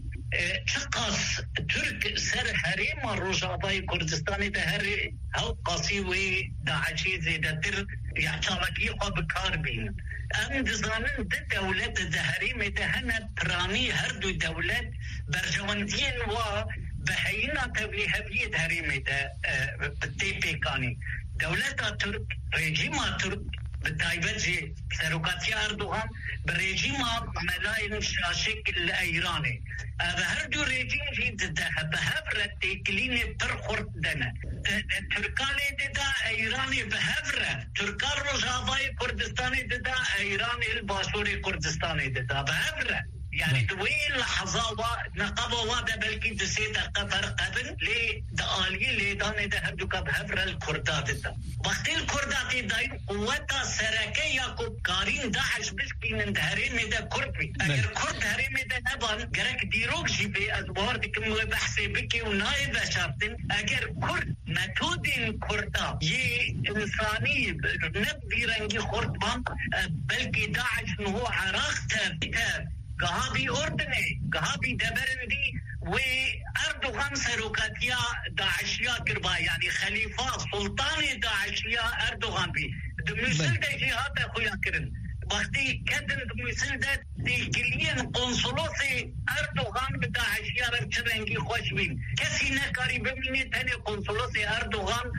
شقاس ترك سر هريم الرجاضي كردستاني ده هري هاو قاسيوي داعشي زيدتر يحتالكي قب كاربين ام دزانن ده دولت ده هريم ده هنا تراني هردو دولت برجواندين و بحينا تبلي هبيت هريم ده بالتيبي كاني دولتا ترك ريجيما ترك بالتايبتي سروكاتي أردوغان بريجيم ملاين شاشك الأيراني هذا هردو ريجيم في ضدها بهفرة تيكليني ترخورت دنا تركالي ددا ايراني بهفره تركال روجافاي كردستاني ددا ايراني الباشوري كردستاني ددا بهفره يعني دوين لحظة نقابة وادا بلكي دسيدة قطر قبل لي دقالي لي داني ده هردوكا بهفر الكردات دا وقت الكردات داين قوتا سركي ياكوب كارين داعش بسكين اندهرين دا كردبي اگر كرد هرين دا نبان گرك ديروك جيبي ازوار ديكم بحثي بكي ونايد شارتن اگر كرد متودين كردا يه انساني نبدي رنجي خردبان بلكي داعش نهو عراق تاب قهابي أردني قهابي دبرندي وأردوغان سروكاتيا داعشيا كربا يعني خليفة سلطاني داعشيا أردوغان بي دميسل ده جهات أخويا كرن وقتی کدن دميسل ده دیگرین قنصلوسی أردوغان بداعشيا رمچرنگی خوش بین کسی نکاری ببینی تنی قنصلوسی أردوغان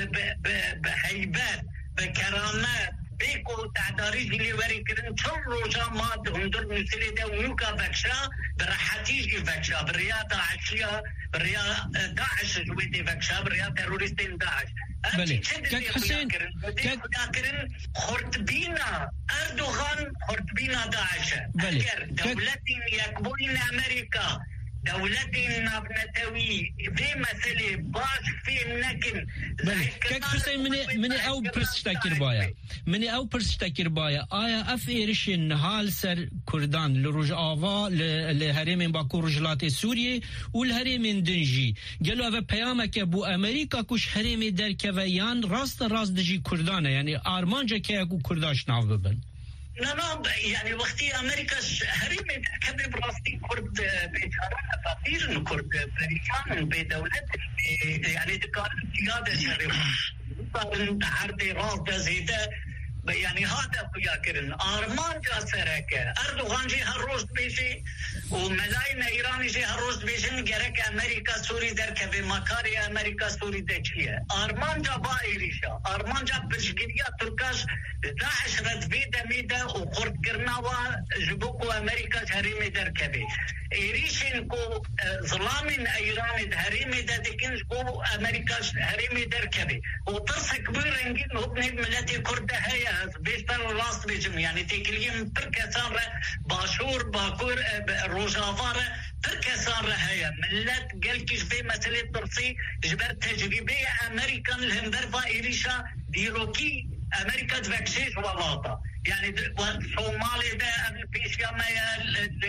بحیبت بکرامت بيكو تعداري اللي وري كرن كل روجا ما هندر مثل ده ونوكا بكشا برحتيجي بكشا برياضة عشية برياضة داعش جويتي بكشا برياضة تيروريستين داعش بله كك حسين كك كرن خرطبينا أردوغان خرطبينا داعش أكر دولتين يكبرين أمريكا دولتين نبنتوي في مسألة باش في منكن كك حسين من من أو برستكير بايا من أو برستكير بايا آيا أف إيرشين هال سر كردان لروج آوا لهرم باكو رجلات سوريا والهرم دنجي قالوا أفا بيامك أبو أمريكا كوش هرم در كويان راست راست دجي كردان يعني آرمانجا كيكو كرداش ناف ببن لا لا يعني وقتي أمريكا هريمة كبير براستي كرد بيجارة أفاقير كرد بريكان بدولة يعني تكاد سيادة شريفة صار تعرضي راس زيادة يعني هذا يا كرن أرمان جا سرقة أردوغان جي هالروز بيجي وملايين إيراني جي هالروز بيجن جرك أمريكا سوري در كبي مكاري أمريكا سوري دشية أرمان جا بايريشا أرمان جا بشجريا تركاش داعش رد بيدا ميدا وقرد كرناوا جبوكو أمريكا هريمي در كبي إيريشين كو ظلامين إيراني هريمي دا دكنش كو أمريكا هريمي در كبي وطرس كبير رنجين هبني ملتي كرد هيا بيشتر راس بيجم يعني تكليم تركسان باشور باكور روجافار تركسان هيا ملت قال كيش في مسألة درسي جبر تجربية أمريكان الهندرفا إيريشا ديروكي أمريكا تفكشيش ولاطة يعني الصومالي ده البيشيا مايا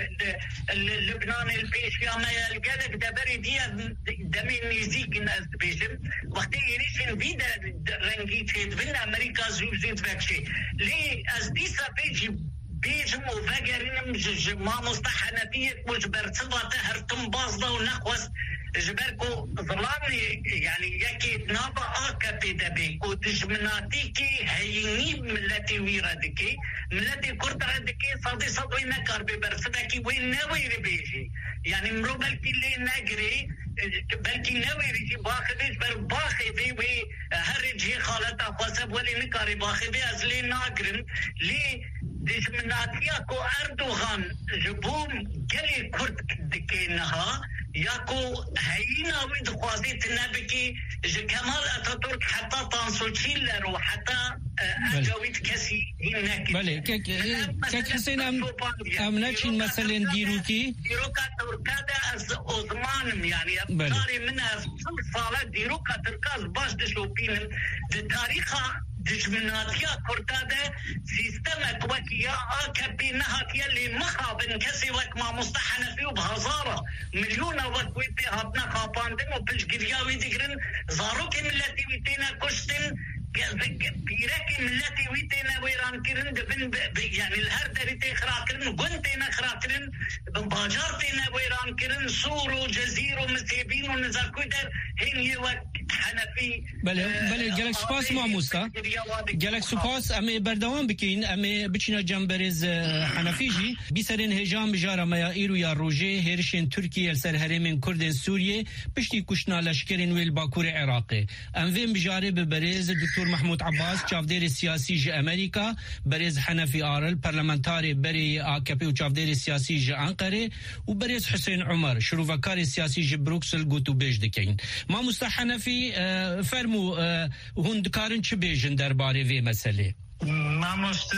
اللبناني البيشيا مايا القلق ده بري دي دمين نيزيك ناس بيشم وقت يريشن فيدا رنجي تشيد بين أمريكا زوجين تفكشي ليه أزديسا بيجي بيجم وفاقرين ما مستحنة فيه مش برتبة هرتم باصدة ونقوس جبركو ظلامي يعني يكي نابا آكا بيدبي ودجمناتيكي هينيب ملتي ويردكي ملتي كرد ردكي صدي صدوي نكار ببرسبكي وين ناوي ربيجي يعني مرو بلكي اللي ناقري بلكي ناوي رجي باخدش بر باخدي وي هرجي خالتا خاصب ولي نكاري باخدي ازلي ناقرن لي دجمناتيكو أردوغان جبوم قلي كرد دكينها ياكو هينا ويد خوازيت النبكي كمال أتاتورك حتى تانسوشيلر وحتى أجاويت كسي هناك بله كك كك حسين أم أمناكشين مثلا ديروكي ديروكا تركادا از أزمان يعني أبطاري منها صالة ديروكا تركاز باش دشوبين التاريخ دجمناتيا كرتاده سيستمك وكيا آكبي نهاتيا اللي مخابن كسي وك ما مستحنة فيه بهزارة مليونة وكوي بيها بنا خاباندن وبشقرياوي ديقرن زاروكي ملتي ويتينا كشتن بيراكي ملتي ويتينا ويران كرن دبن يعني الهردري تيخرا كرن قنتينا خرا كرن باجارتينا ويران كرن سورو جزيرو مسيبين ونزاكوي در هين يوك حنفي بله بله جالك سپاس ماموستا جالك سپاس امي بردوام بكين امي بچنا جنبرز حنفيجي بيسرين هجام بجارة ميا ايرو يا روجي هيرشين تركيا السر هرمين كردين سوريا بشتي كشنا لشكرين ويل باكور عراقي امفين بجارة ببرز الدكتور محمود عباس شافدير السياسي جي امريكا برز حنفي آرل برلمانتاري بري آكبي وشافدير السياسي جي انقرة وبرز حسين عمر شروفكاري السياسي جي بروكسل قوتو بيج دكين ما مستحنفي فرمو هون دکارن چه بیجن درباره وی مسئله؟ ماموست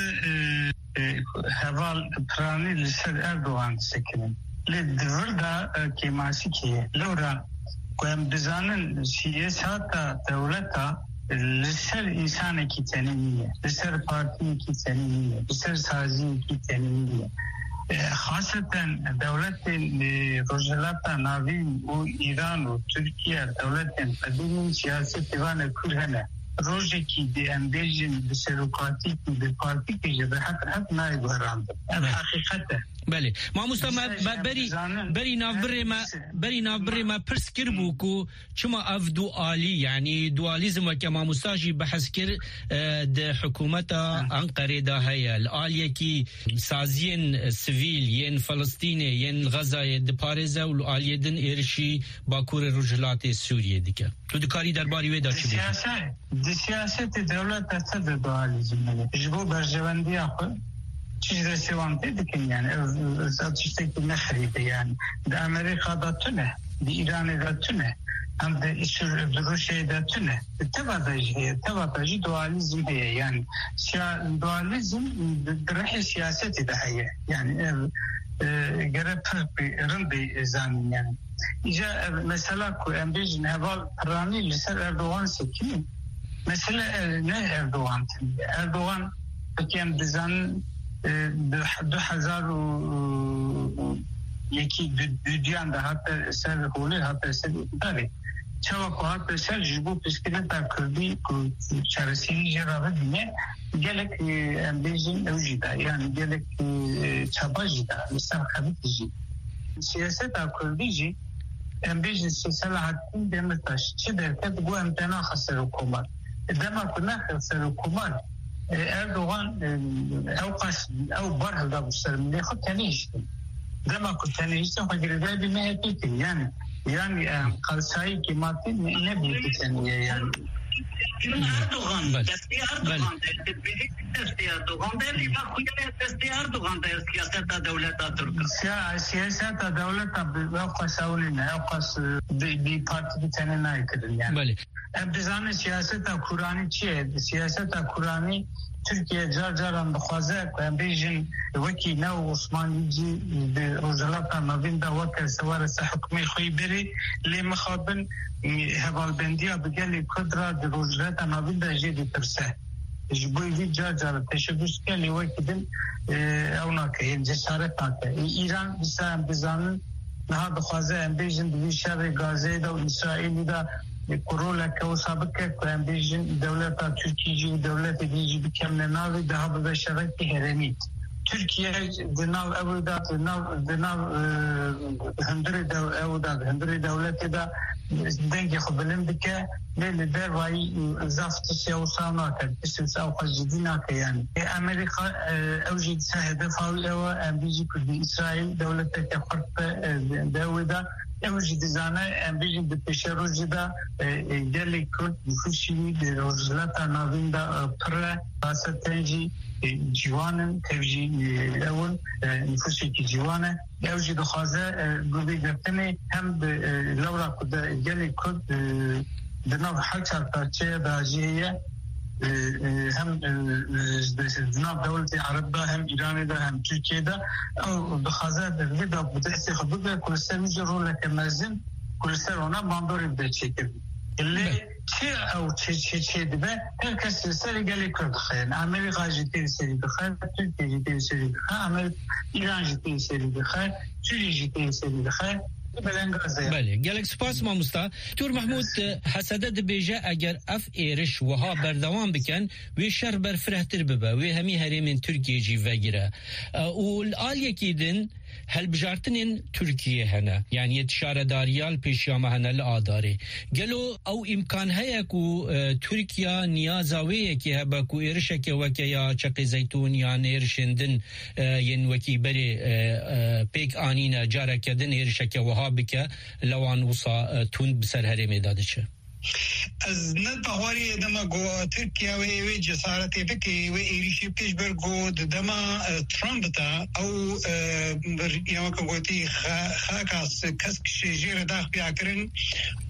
هوال پرانی لسر اردوغان سکنن لدور دا کماسی که لورا قوام بزانن سیاسات دولتا لسر انسان کی تنمیه لسر پارتی کی تنمیه لسر سازی کی تنمیه خاصة دولت روجلات ناوین و ایران و ترکیه دولت قدیمی سیاست دیوان کلهنه روزی که دی امبیجن بسروکاتی که دی پارتی که جده حق حق نای بهرانده حقیقته بله ما مستمع بری بری نافبر ما بری نافبر ما پرس کر بو کو چما اف دوالی یعنی دوالیزم و که ما مستاجی بحث کر د حکومت انقره دا هيا الاليه کی سازین سیویل ین فلسطین ین غزه د پاریزا و الاليه دن ارشی باکور رجلات سوریه دیگه تو دکاری درباره ودا چی سیاست د سیاست دولت اصل دوالیزم جبو برجوندی اخو چیز سوانته دکن یعنی از چیزی که نخریده یعنی در امریکا داتونه در ایران داتونه هم در روسیه داتونه تبادجی تبادجی دوالیزم هیه یعنی دوالیزم در سیاستی ده هیه یعنی گره رندی زمین یعنی ایجا مثلا که امریج نهوال پرانی لسر اردوغان سکنی مثلا نه اردوغان اردوغان بکیم بزن دو هزار و یکی دیان ده حتی سر خوله حتی سر داره چوا که حتی سر جبو پسکنه تا کردی که چرسینی جرابه دینه گلک امبیجین اوجی ده یعنی گلک چابا جی ده مثل خبیت جی سیاست تا کردی جی امبیجین سیسل حتی دمتاش چه درکت گو امتنا خسر حکومت دما کنه خسر حکومت اردوغان او قصد او بره دا بسترمنی خود تنیشتن دما کن تنیشتن خود گرده بی مهتیتن یعنی یعنی قلسایی که ماتی نبیتی تنیه یعنی اردوغان دستی اردوغان دستی اردوغان دلی با خویه دستی اردوغان در سیاست دولتا ترکا سیاست دولتا او قصاولی نه او قص بی پارتی تنی نای کردن یعنی ابتزان سیاست کورانی چیه؟ سیاست کورانی ترکیه جار جاران بخوازه که بیجن وکی نو عثمانی جی روزلات نوین دا وکر سوارس حکمی خوی بری لی مخابن هوال بندیا بگلی کدرا دی روزلات نوین دا جیدی ترسه جبوی وی جار جار تشبیش که لی وکی دن اونا که جسارت ناکه ایران بسا بزانن نها بخوازه بیجن دوی شر گازه دا و اسرائیلی دا کرولا که و سابق که بیجن دولت ترکیه و دولت دیجی بکم نناوی ده ها به شرایط هرمید ترکیه دناو او دا دناو دناو هندری دو او دا هندری دولت دا دنگی خو بلند بکه لیل در وای زفت سیاوسا ناکد بسیسا او خجدی ناکد یعنی امریکا او جید سا هدف هاوی او امبیجی کردی اسرائیل دولت که خرط دو دا اوجی دزانه امبیجی به پیش روزی دا گلی کرد نفوشی به روزلات ناوین دا پر باستنجی جوانن تبجی اول نفوشی که جوانه اوجی دخوازه گوی گفتنی هم لورا کد گلی کرد دناب حلچار پرچه دا جیه هم جناب دولت عرب دا هم ایران دا هم ترکیه دا او بخازه در دا بدهستی خود دا کلستر میجه رو لکه مرزم کلستر اونا باندوری بده چه کرد اللي چه او چه چه چه دبه هر کس سری گلی کرد خیلی امریکا جیتی سری بخیر ترکیه جیتی سری بخیر ایران جیتی سری بخیر ترکیه جیتی سری بخیر بله گلک سپاس ماموستا دکتر محمود حسده دبیجه اگر اف ایرش وها بردوام بکن و شر برفرهتر ببه و همی هرمین ترکیه جی وگیره و الاليه کیدن هل بجارتنين تركيا هنا يعني يتشار داريال بيشيامة هنا الآداري قالوا أو إمكان هيكو تركيا نيازاوية كي هباكو إرشك وكيا شقي زيتون يعني إرشندن ين وكي بري بيك آنينا جارك دن إرشك وهابك لوان وصا تون بسر هرمي دادشه از نتبهواری دما گو ترکیه و ایوی جسارتی بکی و ایریشی پیش برگو دما ترامپ تا او یاما که گوتی خاکاس کس شجیر داخل بیاکرن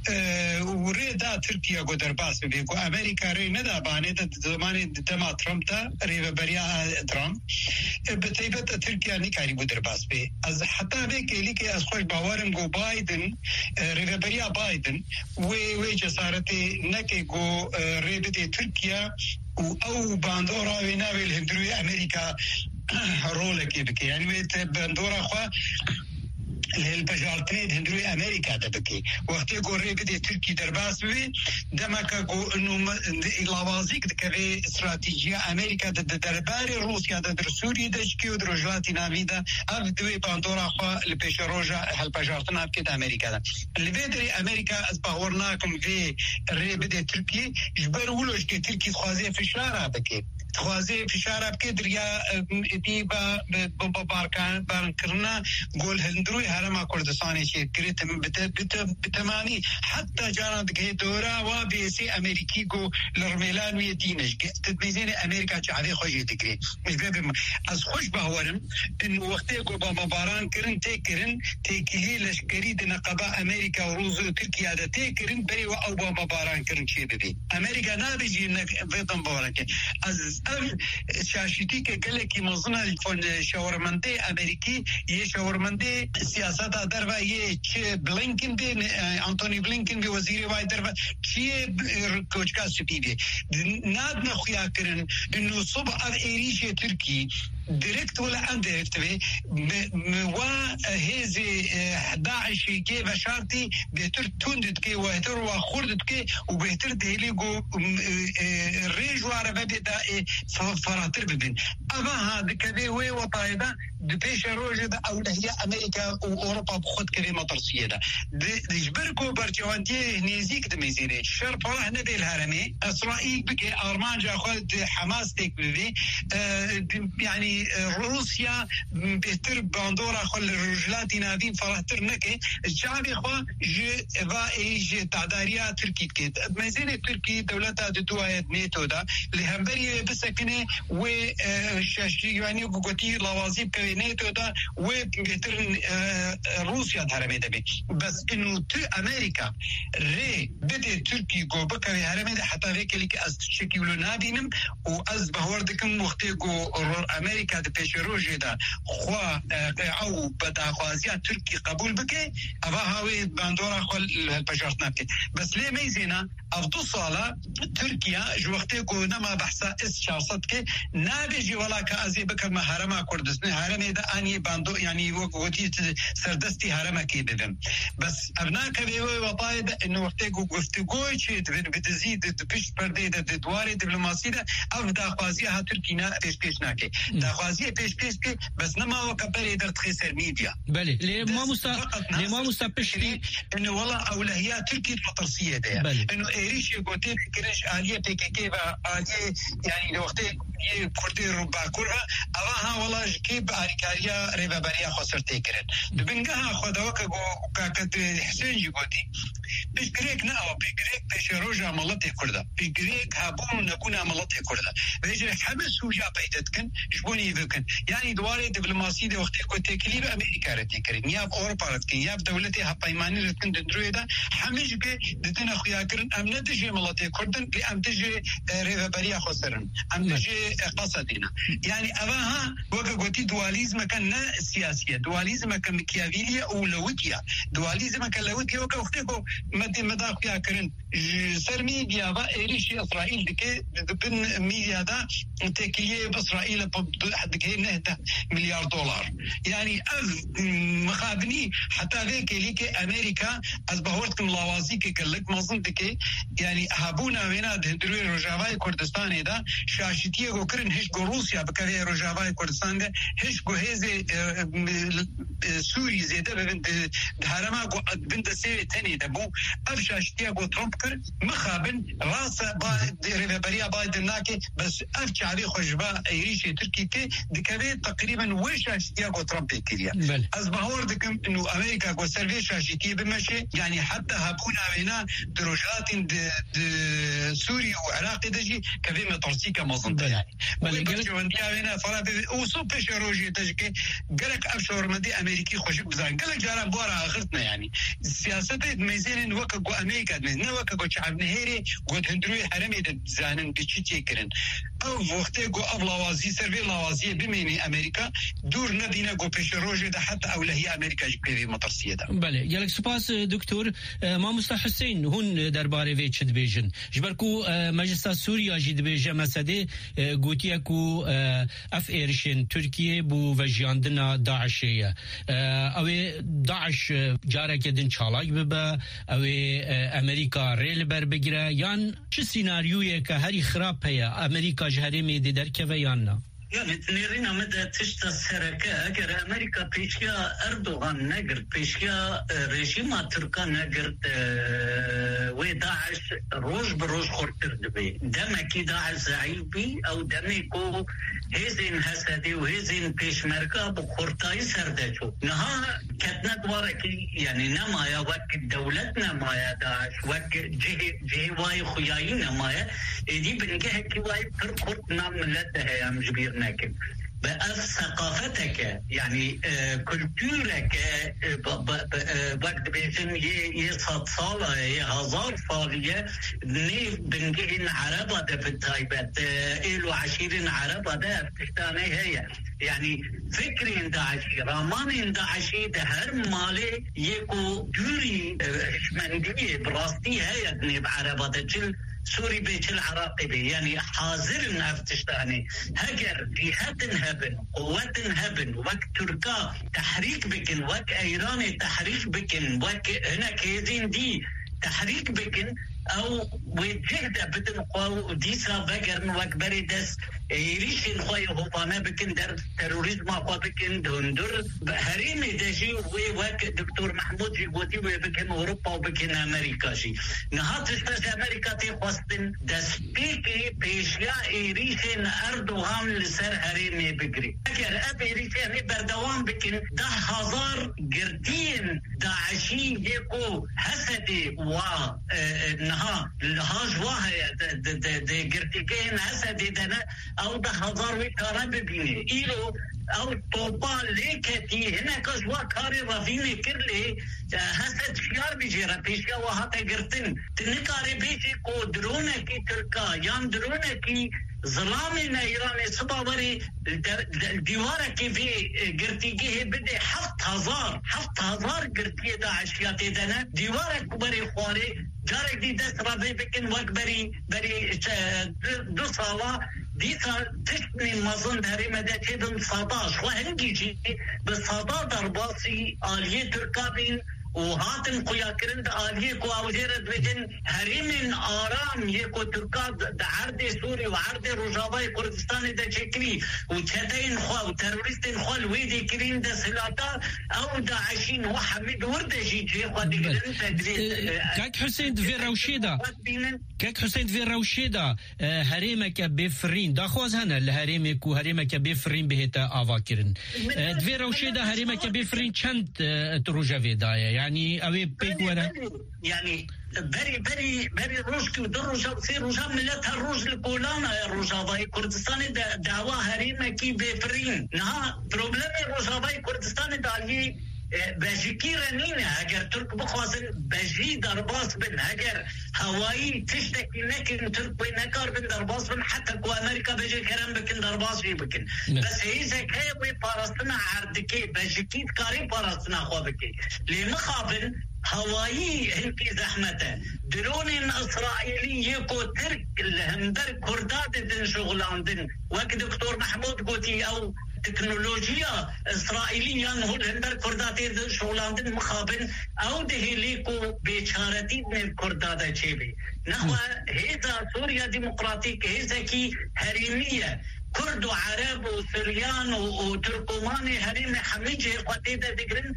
وريدا تركيا قو درباس بيكو أمريكا ري ندا باني دا زمان دما ترامب تا ريبا بريا ترامب بتيبت تركيا نكاري قو درباس بي از حتى بيك ليكي از خوش باورم قو بايدن ريبا بريا بايدن وي وي جسارتي نكي قو ريبتي تركيا او باندورا ويناوي الهندروي أمريكا رولك بكي يعني ويت باندورا خوا البجارتين هندروي أمريكا دبكي وقت يقول ريبدي تركي درباس بي دمك يقول إنه لوازيك دكبي استراتيجية أمريكا درباري روسيا در سوريا دشكي ودرجلاتي نافيدا أبدوي باندورا خوا البجاروجا هالبجارتين أبكي أمريكا اللي بيدري أمريكا أسبهورناكم في ريبدي تركي جبر ولوش كي تركي خوازي في الشارع بكي خوازي في الشارع بكي دريا ديبا بباركان بارنكرنا قول هندروي هرما كردستاني شيء كريت بت بت بتماني حتى جانا دكي دورا وبيسي أمريكي جو لرميلان ويدينش تدميزين أمريكا تعرف خوجي تكري مش بيبم از خوش بهورم إنه وقت جو بمباران كرن تكرن تكلي لشكري دنقبة أمريكا وروز تركيا ده تكرن بري أو بمباران كرن شيء ببي أمريكا نابجي إنك في مبارك از شاشتي كقلك مظنة الفن شاورمندي أمريكي يشاورمندي سياسات دربا يه بلينكن بي أنتوني بلينكن بي وزير واي دربا شيء كوشكا سبيبي ناد نخيا كرن إنه صبح إيريش تركي ديركت ولا انديركت بي وهذه داعش كي بشارتي بيتر توندت كي وهتر وخردت كي وبيتر دهليجو الريج وعربة بدا فراتر ببين أما هذا كذي وي وطايدا دبيش روجد أو هي أمريكا وأوروبا بخد كذي مطرسية ده دجبركو برجوانتي نيزيك دميزيني شر فرح نبي الهرمي إسرائيل بكي أرمان جاخد حماس تك ببي يعني روسيا بيتر باندورا خل الرجلات نادين فرحتر نكي الشعب إخوة جي فائي جي تعداريا تركي كيت ميزين تركي دولتها دواية نيتو دا لهمبري بسكنة وشاشي يعني بقوتي لوازيب كوي نيتو دا وبيتر روسيا دهرمي دبي بس إنه أمريكا ري بدي تركي جو بكوي هرمي دا حتى فيك لك أستشكي ولو نادينم وأز بهوردكم وقتيقو أمريكا ده بيشروجي ده خوا أو بدا خوازيا تركي قبول بكي أبا هاوي باندورا خوا البجارتنا بكي بس ليه ميزينا أفضل صالة تركيا جو وقتيقو نما بحثا إس شارصتك نابجي ولا كأزي بكر ما هرما كردستان هرمي ده أني باندو يعني وقتي سردستي هرما كي بدم بس أبناك بيوي وطايدة إنه وقتيقو قفتقوي شيء بتزيد بيش بردي ده دواري دبلوماسي ده أفضل خوازيا تركينا بيش بيش ناكي داخوازی پیش پیش که بس نما وكبري در تخسر ميديا بله لما مستا لما مستبشتي انه والله اولويات تركيا الفطرسيه ده انه ايريش يقولي كريش اليه بيكي اليه يعني وقت كردي ربع كرها اواها والله كيب اريكاريا ريبا بريا خسر تكرن دبنجها خدوك كاكد حسين يقولي بيش جريك ناو بيش جريك بيش روجا ملطي كردا بيش جريك هابون نكون ملطي كردا بيجي حمس وجا بيتتكن شبوني يذكن يعني دواري دبلوماسي ده وقت كنت تكليب أمريكا رتكرين يا أوروبا رتكين يا دولتي هبايماني رتكن دندروي ده حمش بي دتنا خيا كرن أم نتجي ملاتي كردن بأم تجي ريفا بريا خسرن أم تجي قصدنا يعني أباها وقت قلتي دواليزم كان سياسية دواليزم كان مكيافيليا أو لوتيا دواليزم كان لوتيا وقت وقتكو مدى مدى خيا كرن سر ميديا با إيريش إسرائيل دكي دبن ميديا ده تكليه بإسرائيل حد كي نهده مليار دولار يعني أز مخابني حتى ذيك ليك أمريكا أز بهورتكم لوازيك كلك مظنتك يعني هابونا وينا دروي رجاوي كردستان ده شاشتيه جو كرن هش جو روسيا بكذا رجاوي كردستان ده هش جو هذه سوري زيادة بنت هرما جو بنت سير تاني ده بو أف شاشتيه جو ترامب كر مخابن راسه با ريفابريا بايدن ناكي بس أف شعبي خشبا إيريش تركي كي دكابي تقريبا وش اشتياقو ترامب كيريا از بهور دكم انه امريكا جو سيرفيس اشتي بمشي يعني حتى هابونا بينا دروجات د سوريا وعراق دجي كبي مترسيكا مظنطه يعني بل ونديا بينا فرا وصوب بشروجي تجكي قالك ابشور مدي امريكي خوش بزان قالك جارا بورا اخرتنا يعني السياسات ميزين وقت جو أمريكا من وقت جو شعب نهيري قد هندروي حرمي دزانن دشتي كرن أو وقت جو أبلاوازي سربي لاوازي بميني أمريكا دور نبينا جو بيشروج ده حتى أو لهي أمريكا جبري مطرسية ده. بله يالك سپاس دكتور ما مست حسين هون درباره ویچ دبیجن جبرکو مجلس سوریا جد بیجه مسده گوتیه کو اف ایرشن ترکیه بو وجیاندنا داعشیه اوی داعش جاره کدن چالاک ببه اوی امریکا ریل بر بگیره یان چه سیناریویه که هری خراب هیا امریکا جهره میده در که و یان نه يعني تنيرين مدى تشتا السركة أجر أمريكا بيشيا أردوغان نقرد بيشيا ريجيما تركا نقرد وداعش روج بروج خورتر دبي دمكي داعش زعيف بي أو دمكو هزين هسدي وهزين بيشمركا بخورتاي سردجو نها كتنا دواركي يعني نمايا وك دولتنا مايا داعش وك جهي جهي واي خياينا مايا دي بنجه كي واي تركورت نام ملتها يا مجبير لكن بأف ثقافتك يعني كولتورك وقت بيجن يصد صالة هزار صالية نيف بنجين عربة ده في التايبات إلو عشيرين عربة ده بتشتاني هي يعني فكرين داعشي رامان داعشي ده هر مالي يكو دوري شمندية براستي هي نيف عربة ده جل سوري بيت العراقي بي يعني حاضر نفتشتاني هجر جهات هبن قوات هبن وك تركا تحريك بكن وك ايراني تحريك بكن وك هنا كيزين دي تحريك بكن او وجهده بدن قو ديسا بقرن وك بريدس يريشن خوي هوبانا بكن در تيروريزم اقوى بكن دندر هريمي دجي وك دكتور محمود جيبوتي وبكن اوروبا وبكن امريكا شي نهاتش بس امريكا تي خواستن دسبيكي بيشيا يريشن اردوغان لسر هريمي بقري اگر اب يريشن بردوان بكن ده هزار قردين داعشي يكو حسدي و نها الهاج واحد ده قرتيكين حسدي دنا او ده هزار وكارب بيني إيلو او طوبان ليكتي هنا كجوا كاري رافيني كرلي هسد خيار بيجيرا بيشيا وهاتا قرتن تنكاري بيجي كو درونة كي تركا يان درونة كي ظلامنا إيراني صباوري الديوارة كي في قرتيجيه بدي حفت هزار حفت هزار قرتيه داعشياتي دنا ديوارة كبري خواري جارك دي دست رافي بكن وك بري بري دو صالة ديسا تشتني مظن داري مدى تيدن صداش وهنجي جي بصدا درباسي آلية تركابين وهاتن قيا كرند آلية كو اوزيرت بجن هريمن آرام يكو تركا دعرد سوري وعرد رجاباي كردستان دا شكلي وچتين خوا وتروريستين خوا الويدي كرين دا سلاتا او داعشين وحمد وردشي جي خوا دي كرن تدريس كاك حسين دفي روشيدا كاك حسين دفي روشيدا هريمك بفرين دا خواز هنا الهريمك وهريمك بفرين بهتا آوا كرن دفي روشيدا هريمك بفرين چند تروجاوي دايا يعني أوي بيك ورا يعني بري بري بري روشكي ودروجا بصير روجا ملتها الروج البولانا الروجا باي كردستان دعوا هريمة كي بفرين نها بروبلمي روجا باي كردستان دالي بجيكي رنينة اگر ترك بخوازن بجي درباس بن اگر هواي تشتكي نكن ترك بي نكار بن درباس بن حتى كو امريكا بجي كرم بكن درباس بي بكن بس هيزا كي بي بارستنا عردكي بجيكي تكاري بارستنا خوا بكي لمخابن هوايي هنكي زحمته درون اسرائيلي يكو ترك الهندر كردات دن شغلاندن وك دكتور محمود قوتي او تكنولوجيا إسرائيلية هو الهندر كرداتي شغلاندن مخابن أو دهليكو بيشارتي من الكردات شيبي نحو هذا سوريا ديمقراطيك هذا كي هريمية كرد وعرب وسريان وتركماني هريمي حميجي قتيدة دقرن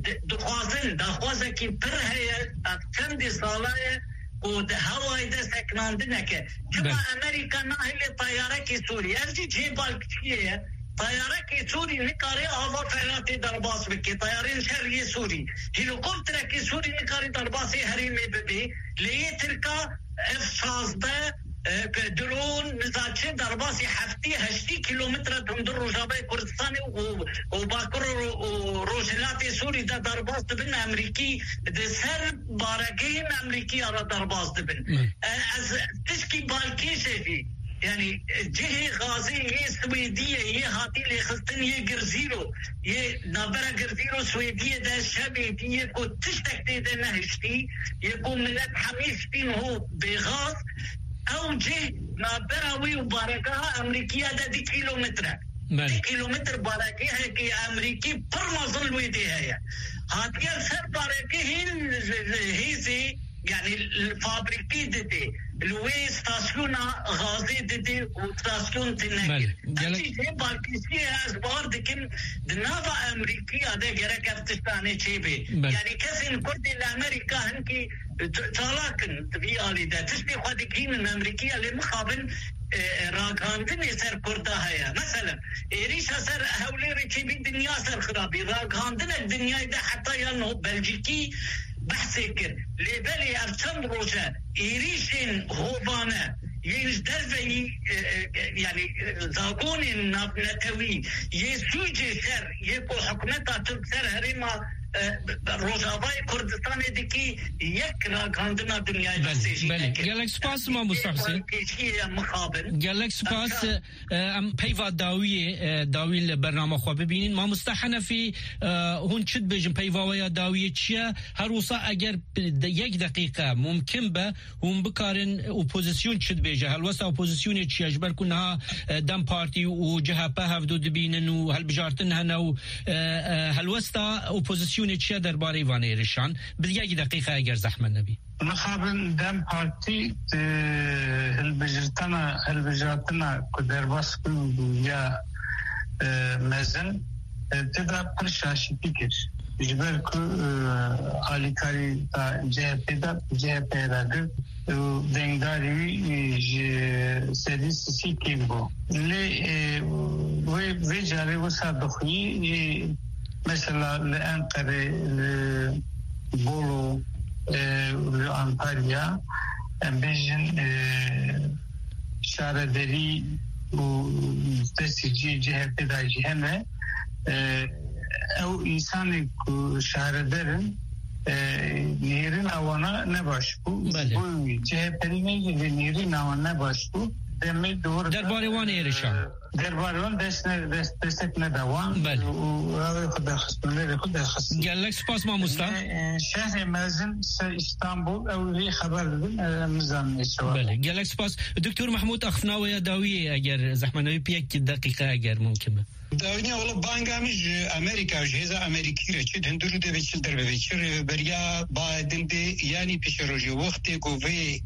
دخوازن دخوازة كي پر هي كندي صالاية وده هواي ده سكناندنك جمع أمريكا ناهي طيارة كي سوريا أرجي جيبال كتير طيارة كي سوري نكاري آضا فهلاتي درباس بكي طيارين شهرية سوري هيلوكوبتر كي سوري نكاري درباسي هريمي ببي ليه تركا اف شازده درون نزاچه درباسی هفتی هشتی کیلومتر تندر روجابه کردستانی و باکر و روجلات سوری دا درباس دبن امریکی ده سر بارگین امریکی آرا درباس دبن از تشکی بالکیشه فی يعني جهه غازي هي سويدية هي هاتي اللي خستن هي جرزيرو هي نابرا جرزيرو سويدية ده شبه دي يكو تشتك دي ده نهشتي يكو ملت حميشتين هو بغاز او جه نابرا وي وباركها امريكية ده دي كيلومتر دي كيلومتر باركي ہے کہ امریکی پر مظل وي دي ہے هاتي سر باركي هي هي يعني الفابريكي دي الوي ستاسيون غازي دي وستاسيون تناكي أشي جي بالكيسي أزبار دكين دنافا أمريكية ده جرا كفتستاني شيبي يعني كسين كردي الأمريكا هنكي تلاكن تبيالي ده تشبي خادكين الأمريكية لمخابن راقاندن يسر كردا هيا مثلا إيريش أسر هولي ريشي بالدنيا سر خرابي راقاندن الدنيا ده حتى ينهو بلجيكي بحثكر لبالي أرسم روجا إيريشين هوبانا ينجدر في يعني زاقون النبنتوي يسوجي سر يكو حكمتا تبسر هريما روزابای کردستان دیکی یک راگاندنا دنیای بسیجی بله گلک سپاس ما مستحسن گلک سپاس ام پیوا داوی داوی برنامه خواه ببینین ما مستحنه فی هون چد بجن پیوا ویا داوی چیه هر وصا اگر یک دقیقه ممکن به هم بکارن اپوزیسیون چد بجه هل وصا اپوزیسیون چیه اجبر کنها دم پارتی و جهپه هفدو دبینن و هل بجارتن هنو هل وصا اپوزیسیون چه درباره وان ایرشان به یک دقیقه اگر زحمت نبی مخابن دم پارتی البجرتنا البجرتنا کدرباس کن یا مزن تدا پرشاشی پیکر جبر کو آلیکاری تا جه پیدا جه پیدا کرد دنگداری سدیس سی کی بو لی وی وی جاری وسا دخوی مثلا لأنقرة لبولو لأنطاليا بيجن شاردري ومستسجي جهة بدا جهنة أو إنساني شاردرن نيرين أوانا نباشبو جهة بديني نيرين أوانا نباشبو درباره وان ایرشان درباره وان دست دست دست ندوان بله و خدا خسته خدا خسته گلک سپاس ما مستم شهر مازن استانبول اولی خبر بدن مزان شو بله گلک سپاس دکتر محمود اخفناوی داوی اگر زحمتوی یک دقیقه اگر ممکنه داوني والله بانغامج امريكا وجهازة امريكي رچد هندرو ده بيچل در بيچر بريا بايدن دي يعني بيشروجي وقت قوه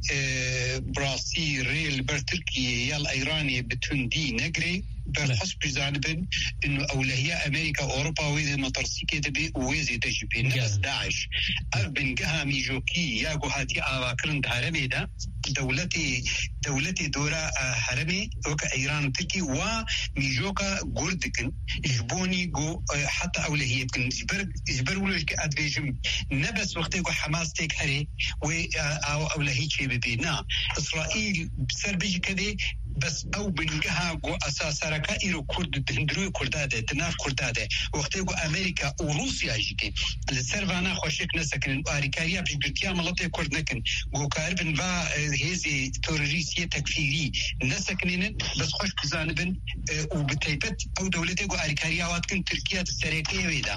براسي ريل بر تركيا يال ايراني بتون دي نگري برحس بجانبن انه اولهية امريكا اوروبا ويزي مطرسيكي دبي ويزي تجبي نفس داعش اربن قهامي جوكي يا قهاتي اواكرن دهارمي دا دولتي دولتي دورا حرمي وكا ايران تركي وميجوكا قردكن يجبوني جو حتى اولهية بكن جبر جبر ولوش ادفيجم نبس وقت يقو حماس تيك هري و اولهية شي ببينا اسرائيل بسر بيجي كده بس او بنجها جو اساس ركا ايرو كرد هندروي كرداده تناف كرداده وقت يقو امريكا وروسيا جيكي السيرفانا خوشك نسكن اريكاريا بجبرتيا ملطي كرد نكن جو كاربن با هذه توريسيه تكفيري نسكنين بس خوش بزانبن وبتيبت او دولتي جو اريكاريا واتكن تركيا السريكيه ويدا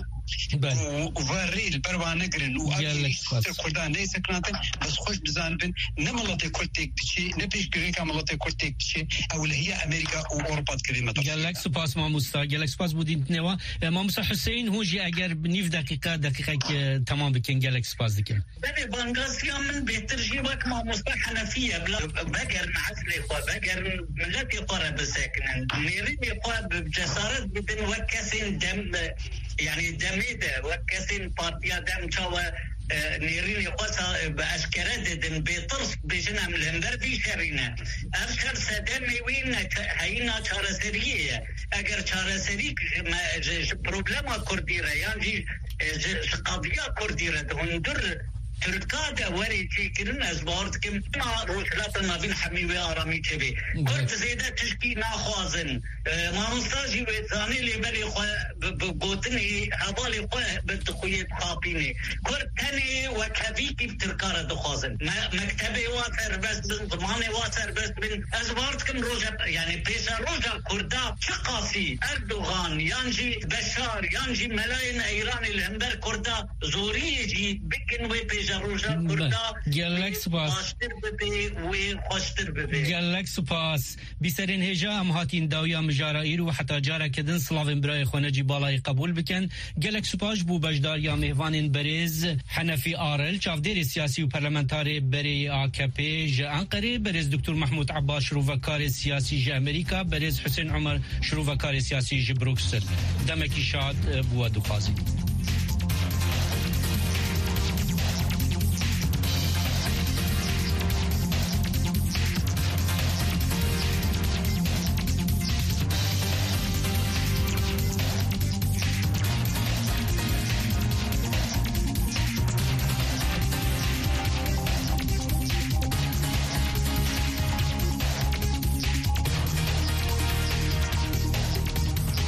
وفاري البروانه قرن واجي كردان ليس كناتن بس خوش بزانبن نملطي كرتك بشي نبيش غريكا ملطي كرتك بشي او اللي هي امريكا واوروبا كلمه جالك سپاس ما مستا جالك سپاس بودین نوا ما موسی حسین هو جي اگر نيف دقيقه دقيقه تمام بكن جالك سپاس دكن بني بانغاسيا من بهتر جيبك ما مستا حنفيه بقر معسلي خو بقر ملتي قرب ساكن نيري قرب بجسارت بدن وكاسين دم يعني دميده وكاسين بارتيا دم تشوا نيرين يقصها بأشكرات دن بيطرس بجنا من الهندر في شرينا أفكر سدامي وين هينا شارسرية أجر شارسريك ما بروبلما كرديرة يعني قضية كرديرة هندر تركا دا وري تشكرن از بارد كم ما روشلات ما بين حمي وآرامي تبي كرت زيادة تشكي ناخوازن ما مستاجي ويتاني اللي بالي بقوتني هذالي خواه بتخوية خاطيني كرت تاني وكافيكي بتركارة دخوازن مكتبي واتر بس بن زماني واتر بس بن از بارد كم روجا يعني بيشا روجا كردا شقاسي أردوغان يانجي بشار يانجي ملايين ايراني الهمبر كردا زوري جي بكن وي بيجا روجا كردا گلک سپاس خوشتر ببی و خوشتر ببی گلک سپاس بیسرین هجا ام هاتین داویا مجارائیر و حتی جارا کدن سلاوین برای خونجی بالای قبول بکن گلک سپاس بو بجدار یا مهوانین بریز حنفی آرل چافدیر سیاسی و پارلمانتاری بری آکپی ج انقره بریز دکتر محمود عباس شروفکار سیاسی ج امریکا بریز حسین عمر شروفکار سیاسی ج بروکسل دمکی شاد بو دخازی